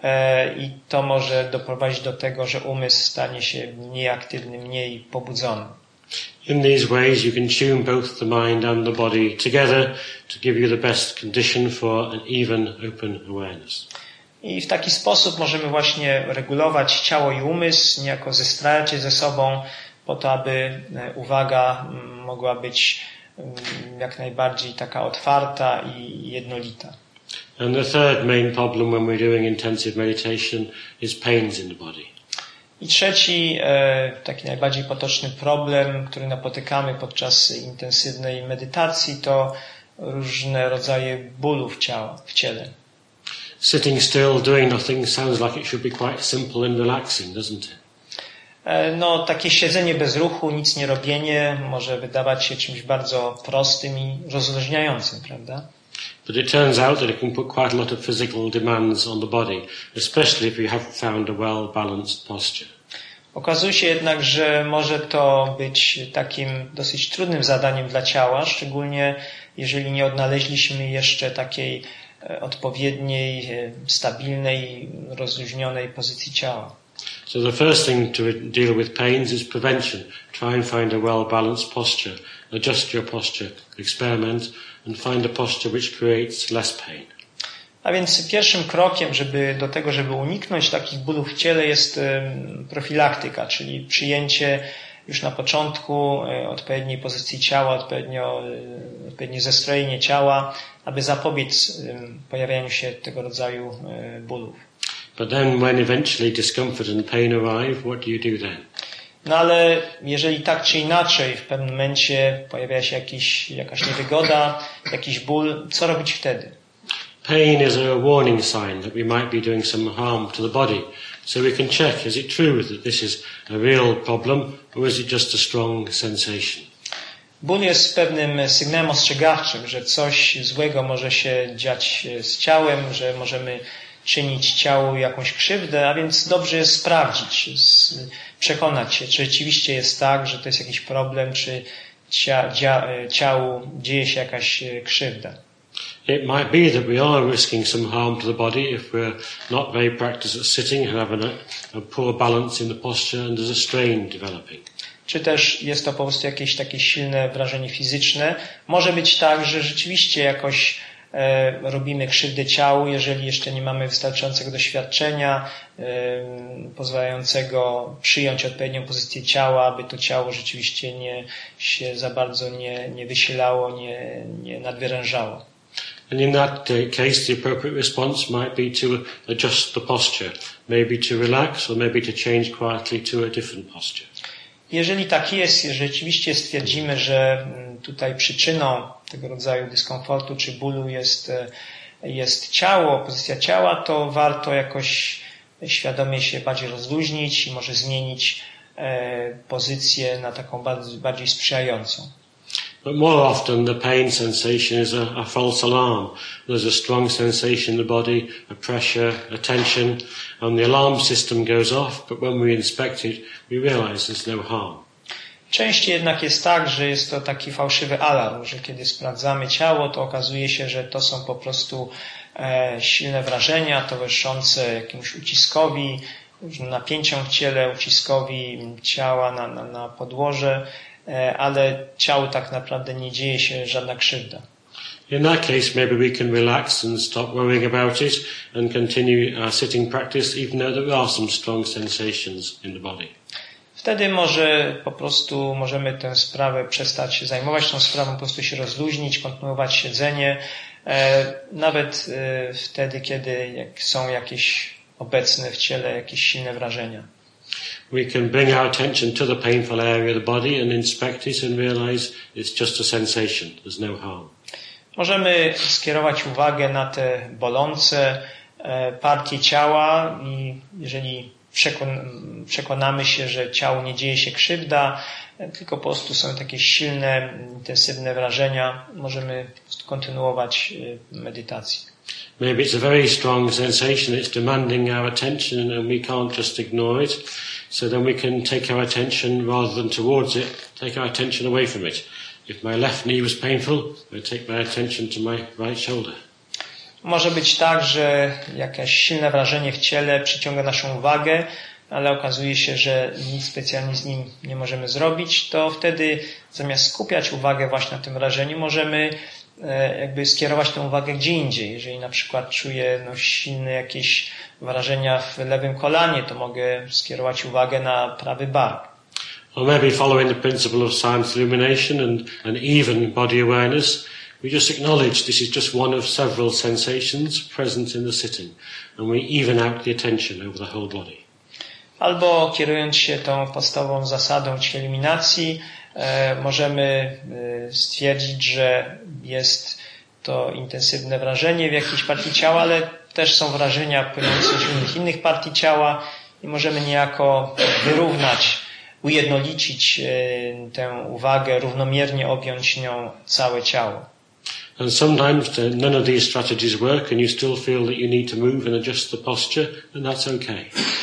i to może doprowadzić do tego, że umysł stanie się mniej aktywny, mniej pobudzony. In these ways you can tune both the mind and the body together to give you the best condition for an even, open awareness. I w taki sposób możemy właśnie regulować ciało i umysł, niejako zestrajać je ze sobą, po to, aby uwaga mogła być jak najbardziej taka otwarta i jednolita. And the third main problem when we're doing intensive meditation is pains in the body. I trzeci, taki najbardziej potoczny problem, który napotykamy podczas intensywnej medytacji, to różne rodzaje bólów ciała, w ciele. Sitting still, doing nothing sounds like it should be quite simple and relaxing, doesn't it? No, takie siedzenie bez ruchu, nic nie robienie może wydawać się czymś bardzo prostym i rozluźniającym, prawda? But it turns out that it can put quite a lot of physical demands on the body, especially if you haven't found a well-balanced posture. Okazuje się jednak, że może to być takim dosyć trudnym zadaniem dla ciała, szczególnie jeżeli nie odnaleźliśmy jeszcze takiej odpowiedniej, stabilnej, rozluźnionej pozycji ciała. So the first thing to deal with pains is prevention. Try and find a well-balanced posture. Adjust your posture, experiment, and find a posture which creates less pain. A więc pierwszym krokiem, żeby do tego, żeby uniknąć takich bólów w ciele, jest profilaktyka, czyli przyjęcie już na początku odpowiedniej pozycji ciała, odpowiednio, odpowiednie zestrojenie ciała, aby zapobiec pojawianiu się tego rodzaju bólów. But then when eventually discomfort and pain arrive, what do you do then? No ale jeżeli tak czy inaczej w pewnym momencie pojawia się jakiś, jakaś niewygoda, jakiś ból, co robić wtedy? Pain is a warning sign that we might be doing some harm to the body. So we can check, is it true that this is a real problem or is it just a strong sensation? Ból jest pewnym sygnałem ostrzegawczym, że coś złego może się dziać z ciałem, że możemy czynić ciału jakąś krzywdę, a więc dobrze jest sprawdzić, przekonać się, czy rzeczywiście jest tak, że to jest jakiś problem, czy cia, dzia, ciału dzieje się jakaś krzywda. It might be that we are risking some harm to the body if we're not very practiced at sitting and have a, a poor balance in the posture and there's a strain developing. Czy też jest to po prostu jakieś takie silne wrażenie fizyczne. Może być tak, że rzeczywiście jakoś e, robimy krzywdę ciału, jeżeli jeszcze nie mamy wystarczającego doświadczenia e, pozwalającego przyjąć odpowiednią pozycję ciała, aby to ciało rzeczywiście nie się za bardzo nie, nie wysilało, nie, nie nadwyrężało. And in that case, the appropriate response might be to adjust the posture, maybe to relax or maybe to change quietly to a different posture. Jeżeli tak jest, jeżeli rzeczywiście stwierdzimy, że tutaj przyczyną tego rodzaju dyskomfortu czy bólu jest, jest ciało, pozycja ciała, to warto jakoś świadomie się bardziej rozluźnić i może zmienić pozycję na taką bardziej, bardziej sprzyjającą. But more often the pain sensation is a, a false alarm. There's a strong sensation in the body, a pressure, a tension, and the alarm system goes off, but when we inspect it, we realize there's no harm. Częściej jednak jest tak, że jest to taki fałszywy alarm, że kiedy sprawdzamy ciało, to okazuje się, że to są po prostu e, silne wrażenia towarzyszące jakiemuś uciskowi, różnym napięciom w ciele, uciskowi ciała na, na, na podłoże, ale ciału tak naprawdę nie dzieje się żadna krzywda. In that case, maybe we can relax and stop worrying about it and continue our sitting practice, even though there are some strong sensations in the body. Wtedy może po prostu możemy tę sprawę przestać się zajmować, tą sprawą po prostu się rozluźnić, kontynuować siedzenie, nawet wtedy, kiedy są jakieś obecne w ciele jakieś silne wrażenia. We can bring our attention to the painful area of the body and inspect it and realize it's just a sensation. There's no harm. Możemy skierować uwagę na te bolące partie ciała i jeżeli przekonamy się, że ciału nie dzieje się krzywda, tylko po prostu są takie silne, intensywne wrażenia, możemy kontynuować medytację. Maybe it's a very strong sensation, it's demanding our attention and we can't just ignore it. So then we can take our attention rather than towards it, take our attention away from it. If my left knee was painful, I take my attention to my right shoulder. Może być tak, że jakieś silne wrażenie w ciele przyciąga naszą uwagę, ale okazuje się, że nic specjalnie z nim nie możemy zrobić, to wtedy zamiast skupiać uwagę właśnie na tym wrażeniu, możemy jakby skierować tę uwagę gdzie indziej. Jeżeli na przykład czuję no, silne jakieś wrażenia w lewym kolanie, to mogę skierować uwagę na prawy bark. Or maybe following the principle of silent illumination and, and even body awareness, we just acknowledge this is just one of several sensations present in the sitting, and we even out the attention over the whole body. Albo kierując się tą podstawową zasadą czy eliminacji, e, możemy e, stwierdzić, że jest to intensywne wrażenie w jakiejś partii ciała, ale też są wrażenia płynące z innych partii ciała i możemy niejako wyrównać, ujednolicić e, tę uwagę, równomiernie objąć nią całe ciało. And sometimes none of these strategies work and you still feel that you need to move and adjust the posture, and that's okay.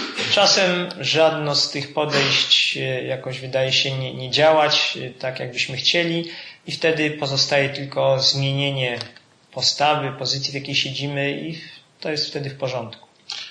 Czasem żadno z tych podejść jakoś wydaje się nie, nie działać tak, jakbyśmy chcieli i wtedy pozostaje tylko zmienienie postawy, pozycji, w jakiej siedzimy i to jest wtedy w porządku.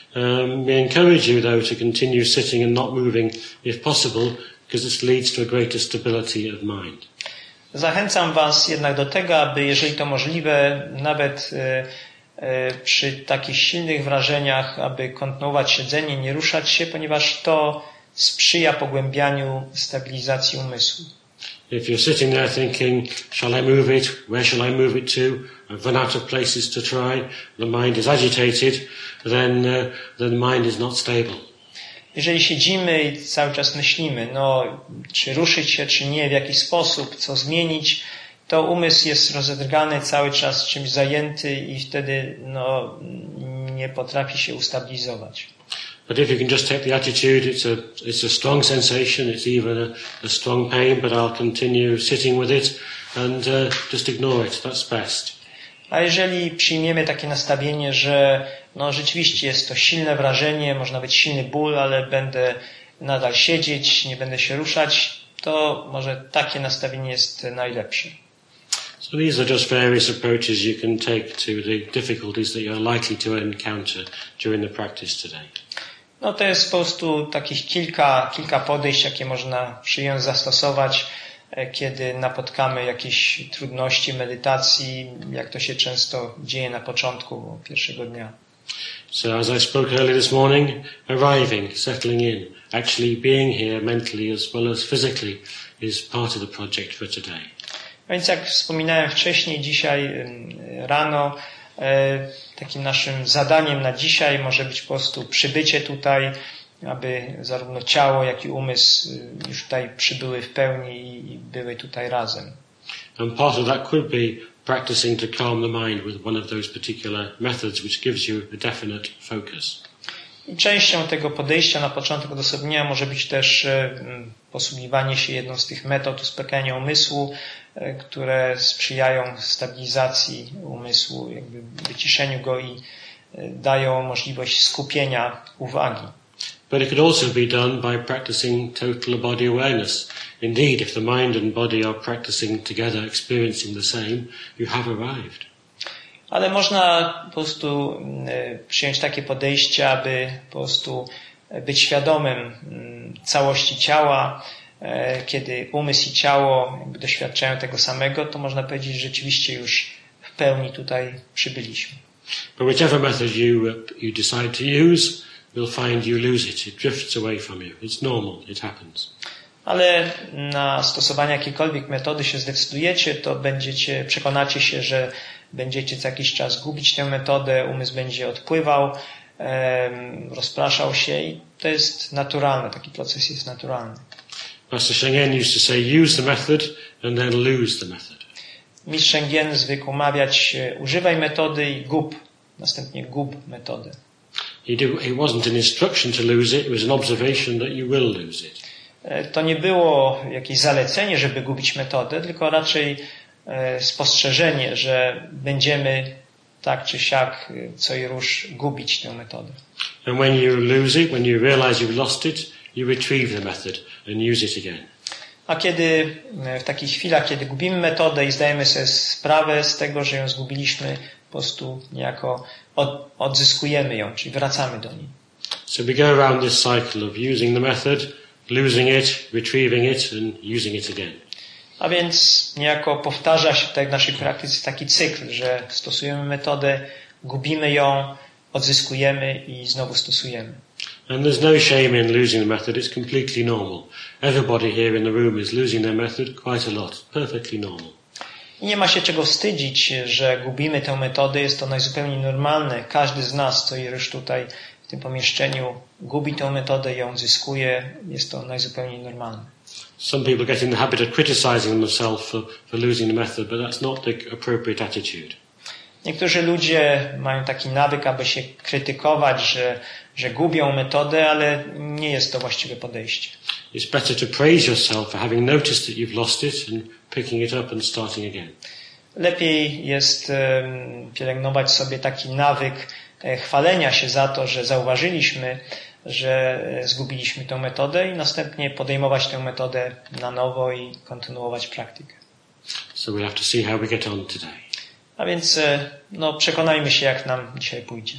Um, we encourage you though to continue sitting and not moving if possible, because this leads to a greater stability of mind. Zachęcam Was jednak do tego, aby jeżeli to możliwe, nawet e, e, przy takich silnych wrażeniach, aby kontynuować siedzenie, nie ruszać się, ponieważ to sprzyja pogłębianiu stabilizacji umysłu. If you're sitting there thinking, shall I move it? Where shall I move it to? I've run out of places to try. The mind is agitated. Then, uh, then the mind is not stable. Jeżeli siedzimy i cały czas myślimy, no, czy ruszyć się, czy nie, w jakiś sposób, co zmienić, to umysł jest rozedrgany, cały czas czymś zajęty i wtedy no, nie potrafi się ustabilizować. But if you can just take the attitude, it's a, it's a strong sensation, it's even a, a strong pain, but I'll continue sitting with it and uh, just ignore it, that's best. A jeżeli przyjmiemy takie nastawienie, że no rzeczywiście jest to silne wrażenie, może nawet silny ból, ale będę nadal siedzieć, nie będę się ruszać, to może takie nastawienie jest najlepsze. So these are just various approaches you can take to the difficulties that you're likely to encounter during the practice today. No to jest po prostu takich kilka, kilka podejść, jakie można przyjąć, zastosować, kiedy napotkamy jakieś trudności medytacji, jak to się często dzieje na początku pierwszego dnia. So as I spoke earlier this morning, arriving, settling in, actually being here mentally as well as physically is part of the project for today. Więc jak wspominałem wcześniej, dzisiaj rano, takim naszym zadaniem na dzisiaj może być po prostu przybycie tutaj, aby zarówno ciało, jak i umysł już tutaj przybyły w pełni i były tutaj razem. And part of that could be practicing to calm the mind with one of those particular methods which gives you a definite focus. I częścią tego podejścia na początek odosobnienia może być też posługiwanie się jedną z tych metod uspokajania umysłu, które sprzyjają stabilizacji umysłu, jakby wyciszeniu go i dają możliwość skupienia uwagi. But it could also be done by practicing total body awareness. Indeed, if the mind and body are practicing together, experiencing the same, you have arrived. Ale można po prostu przyjąć takie podejście, aby po prostu być świadomym całości ciała. Kiedy umysł i ciało jakby doświadczają tego samego, to można powiedzieć, że rzeczywiście już w pełni tutaj przybyliśmy. But whichever method you, you decide to use, you'll find you lose it. It drifts away from you. It's normal. It happens. Ale na stosowanie jakiejkolwiek metody się zdecydujecie, to będziecie, przekonacie się, że będziecie co jakiś czas gubić tę metodę, umysł będzie odpływał, um, rozpraszał się i to jest naturalne, taki proces jest naturalny. Master Sheng Yen used to say, use the method and then lose the method. Mistrz Sheng Yen zwykł mawiać, używaj metody i gub, następnie gub metodę. It wasn't an instruction to lose it, it was an observation that you will lose it. To nie było jakieś zalecenie, żeby gubić metodę, tylko raczej spostrzeżenie, że będziemy tak czy siak co i róż gubić tę metodę. And when you lose it, when you realize you've lost it, you retrieve the method and use it again. A kiedy w takich chwilach, kiedy gubimy metodę i zdajemy sobie sprawę z tego, że ją zgubiliśmy, po prostu niejako od, odzyskujemy ją, czyli wracamy do niej. So we go around this cycle of using the method, losing it, retrieving it and using it again. A więc niejako powtarza się tutaj w naszej praktyce taki cykl, że stosujemy metodę, gubimy ją, odzyskujemy i znowu stosujemy. And there's no shame in losing the method, it's completely normal. Everybody here in the room is losing their method quite a lot, perfectly normal. I nie ma się czego wstydzić, że gubimy tę metodę, jest to najzupełniej normalne. Każdy z nas, co już tutaj w tym pomieszczeniu, gubi tę metodę i ją zyskuje, jest to najzupełniej normalne. Some people get in the habit of criticizing themselves for, for losing the method, but that's not the appropriate attitude. Niektórzy ludzie mają taki nawyk, aby się krytykować, że, że gubią metodę, ale nie jest to właściwe podejście. It's better to praise yourself for having noticed that you've lost it and picking it up and starting again. Lepiej jest um, pielęgnować sobie taki nawyk e, chwalenia się za to, że zauważyliśmy, że e, zgubiliśmy tę metodę i następnie podejmować tę metodę na nowo i kontynuować praktykę. So we'll have to see how we get on today. A więc e, no, przekonajmy się, jak nam dzisiaj pójdzie.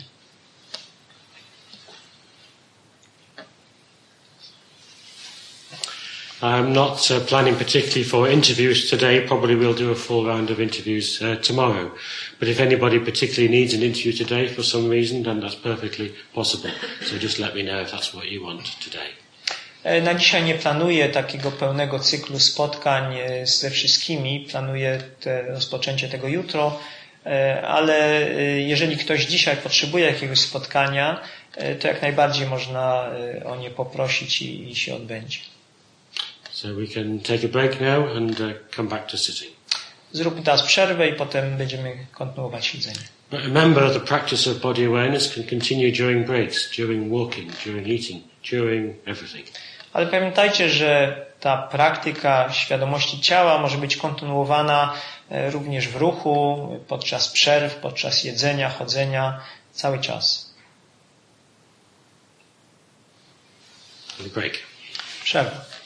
I'm not uh, planning particularly for interviews today. Probably we'll do a full round of interviews uh, tomorrow. But if anybody particularly needs an interview today for some reason, then that's perfectly possible. So just let me know if that's what you want today. Na dzisiaj nie planuję takiego pełnego cyklu spotkań ze wszystkimi. Planuję te, rozpoczęcie tego jutro. Ale jeżeli ktoś dzisiaj potrzebuje jakiegoś spotkania, to jak najbardziej można o nie poprosić i, i się odbędzie. So we can take a break now and uh, come back to sitting. Zróbmy teraz przerwę i potem będziemy kontynuować siedzenie. But remember, the practice of body awareness can continue during breaks, during walking, during eating, during everything. Ale pamiętajcie, że ta praktyka świadomości ciała może być kontynuowana również w ruchu, podczas przerw, podczas jedzenia, chodzenia, cały czas. Break. Przerwa.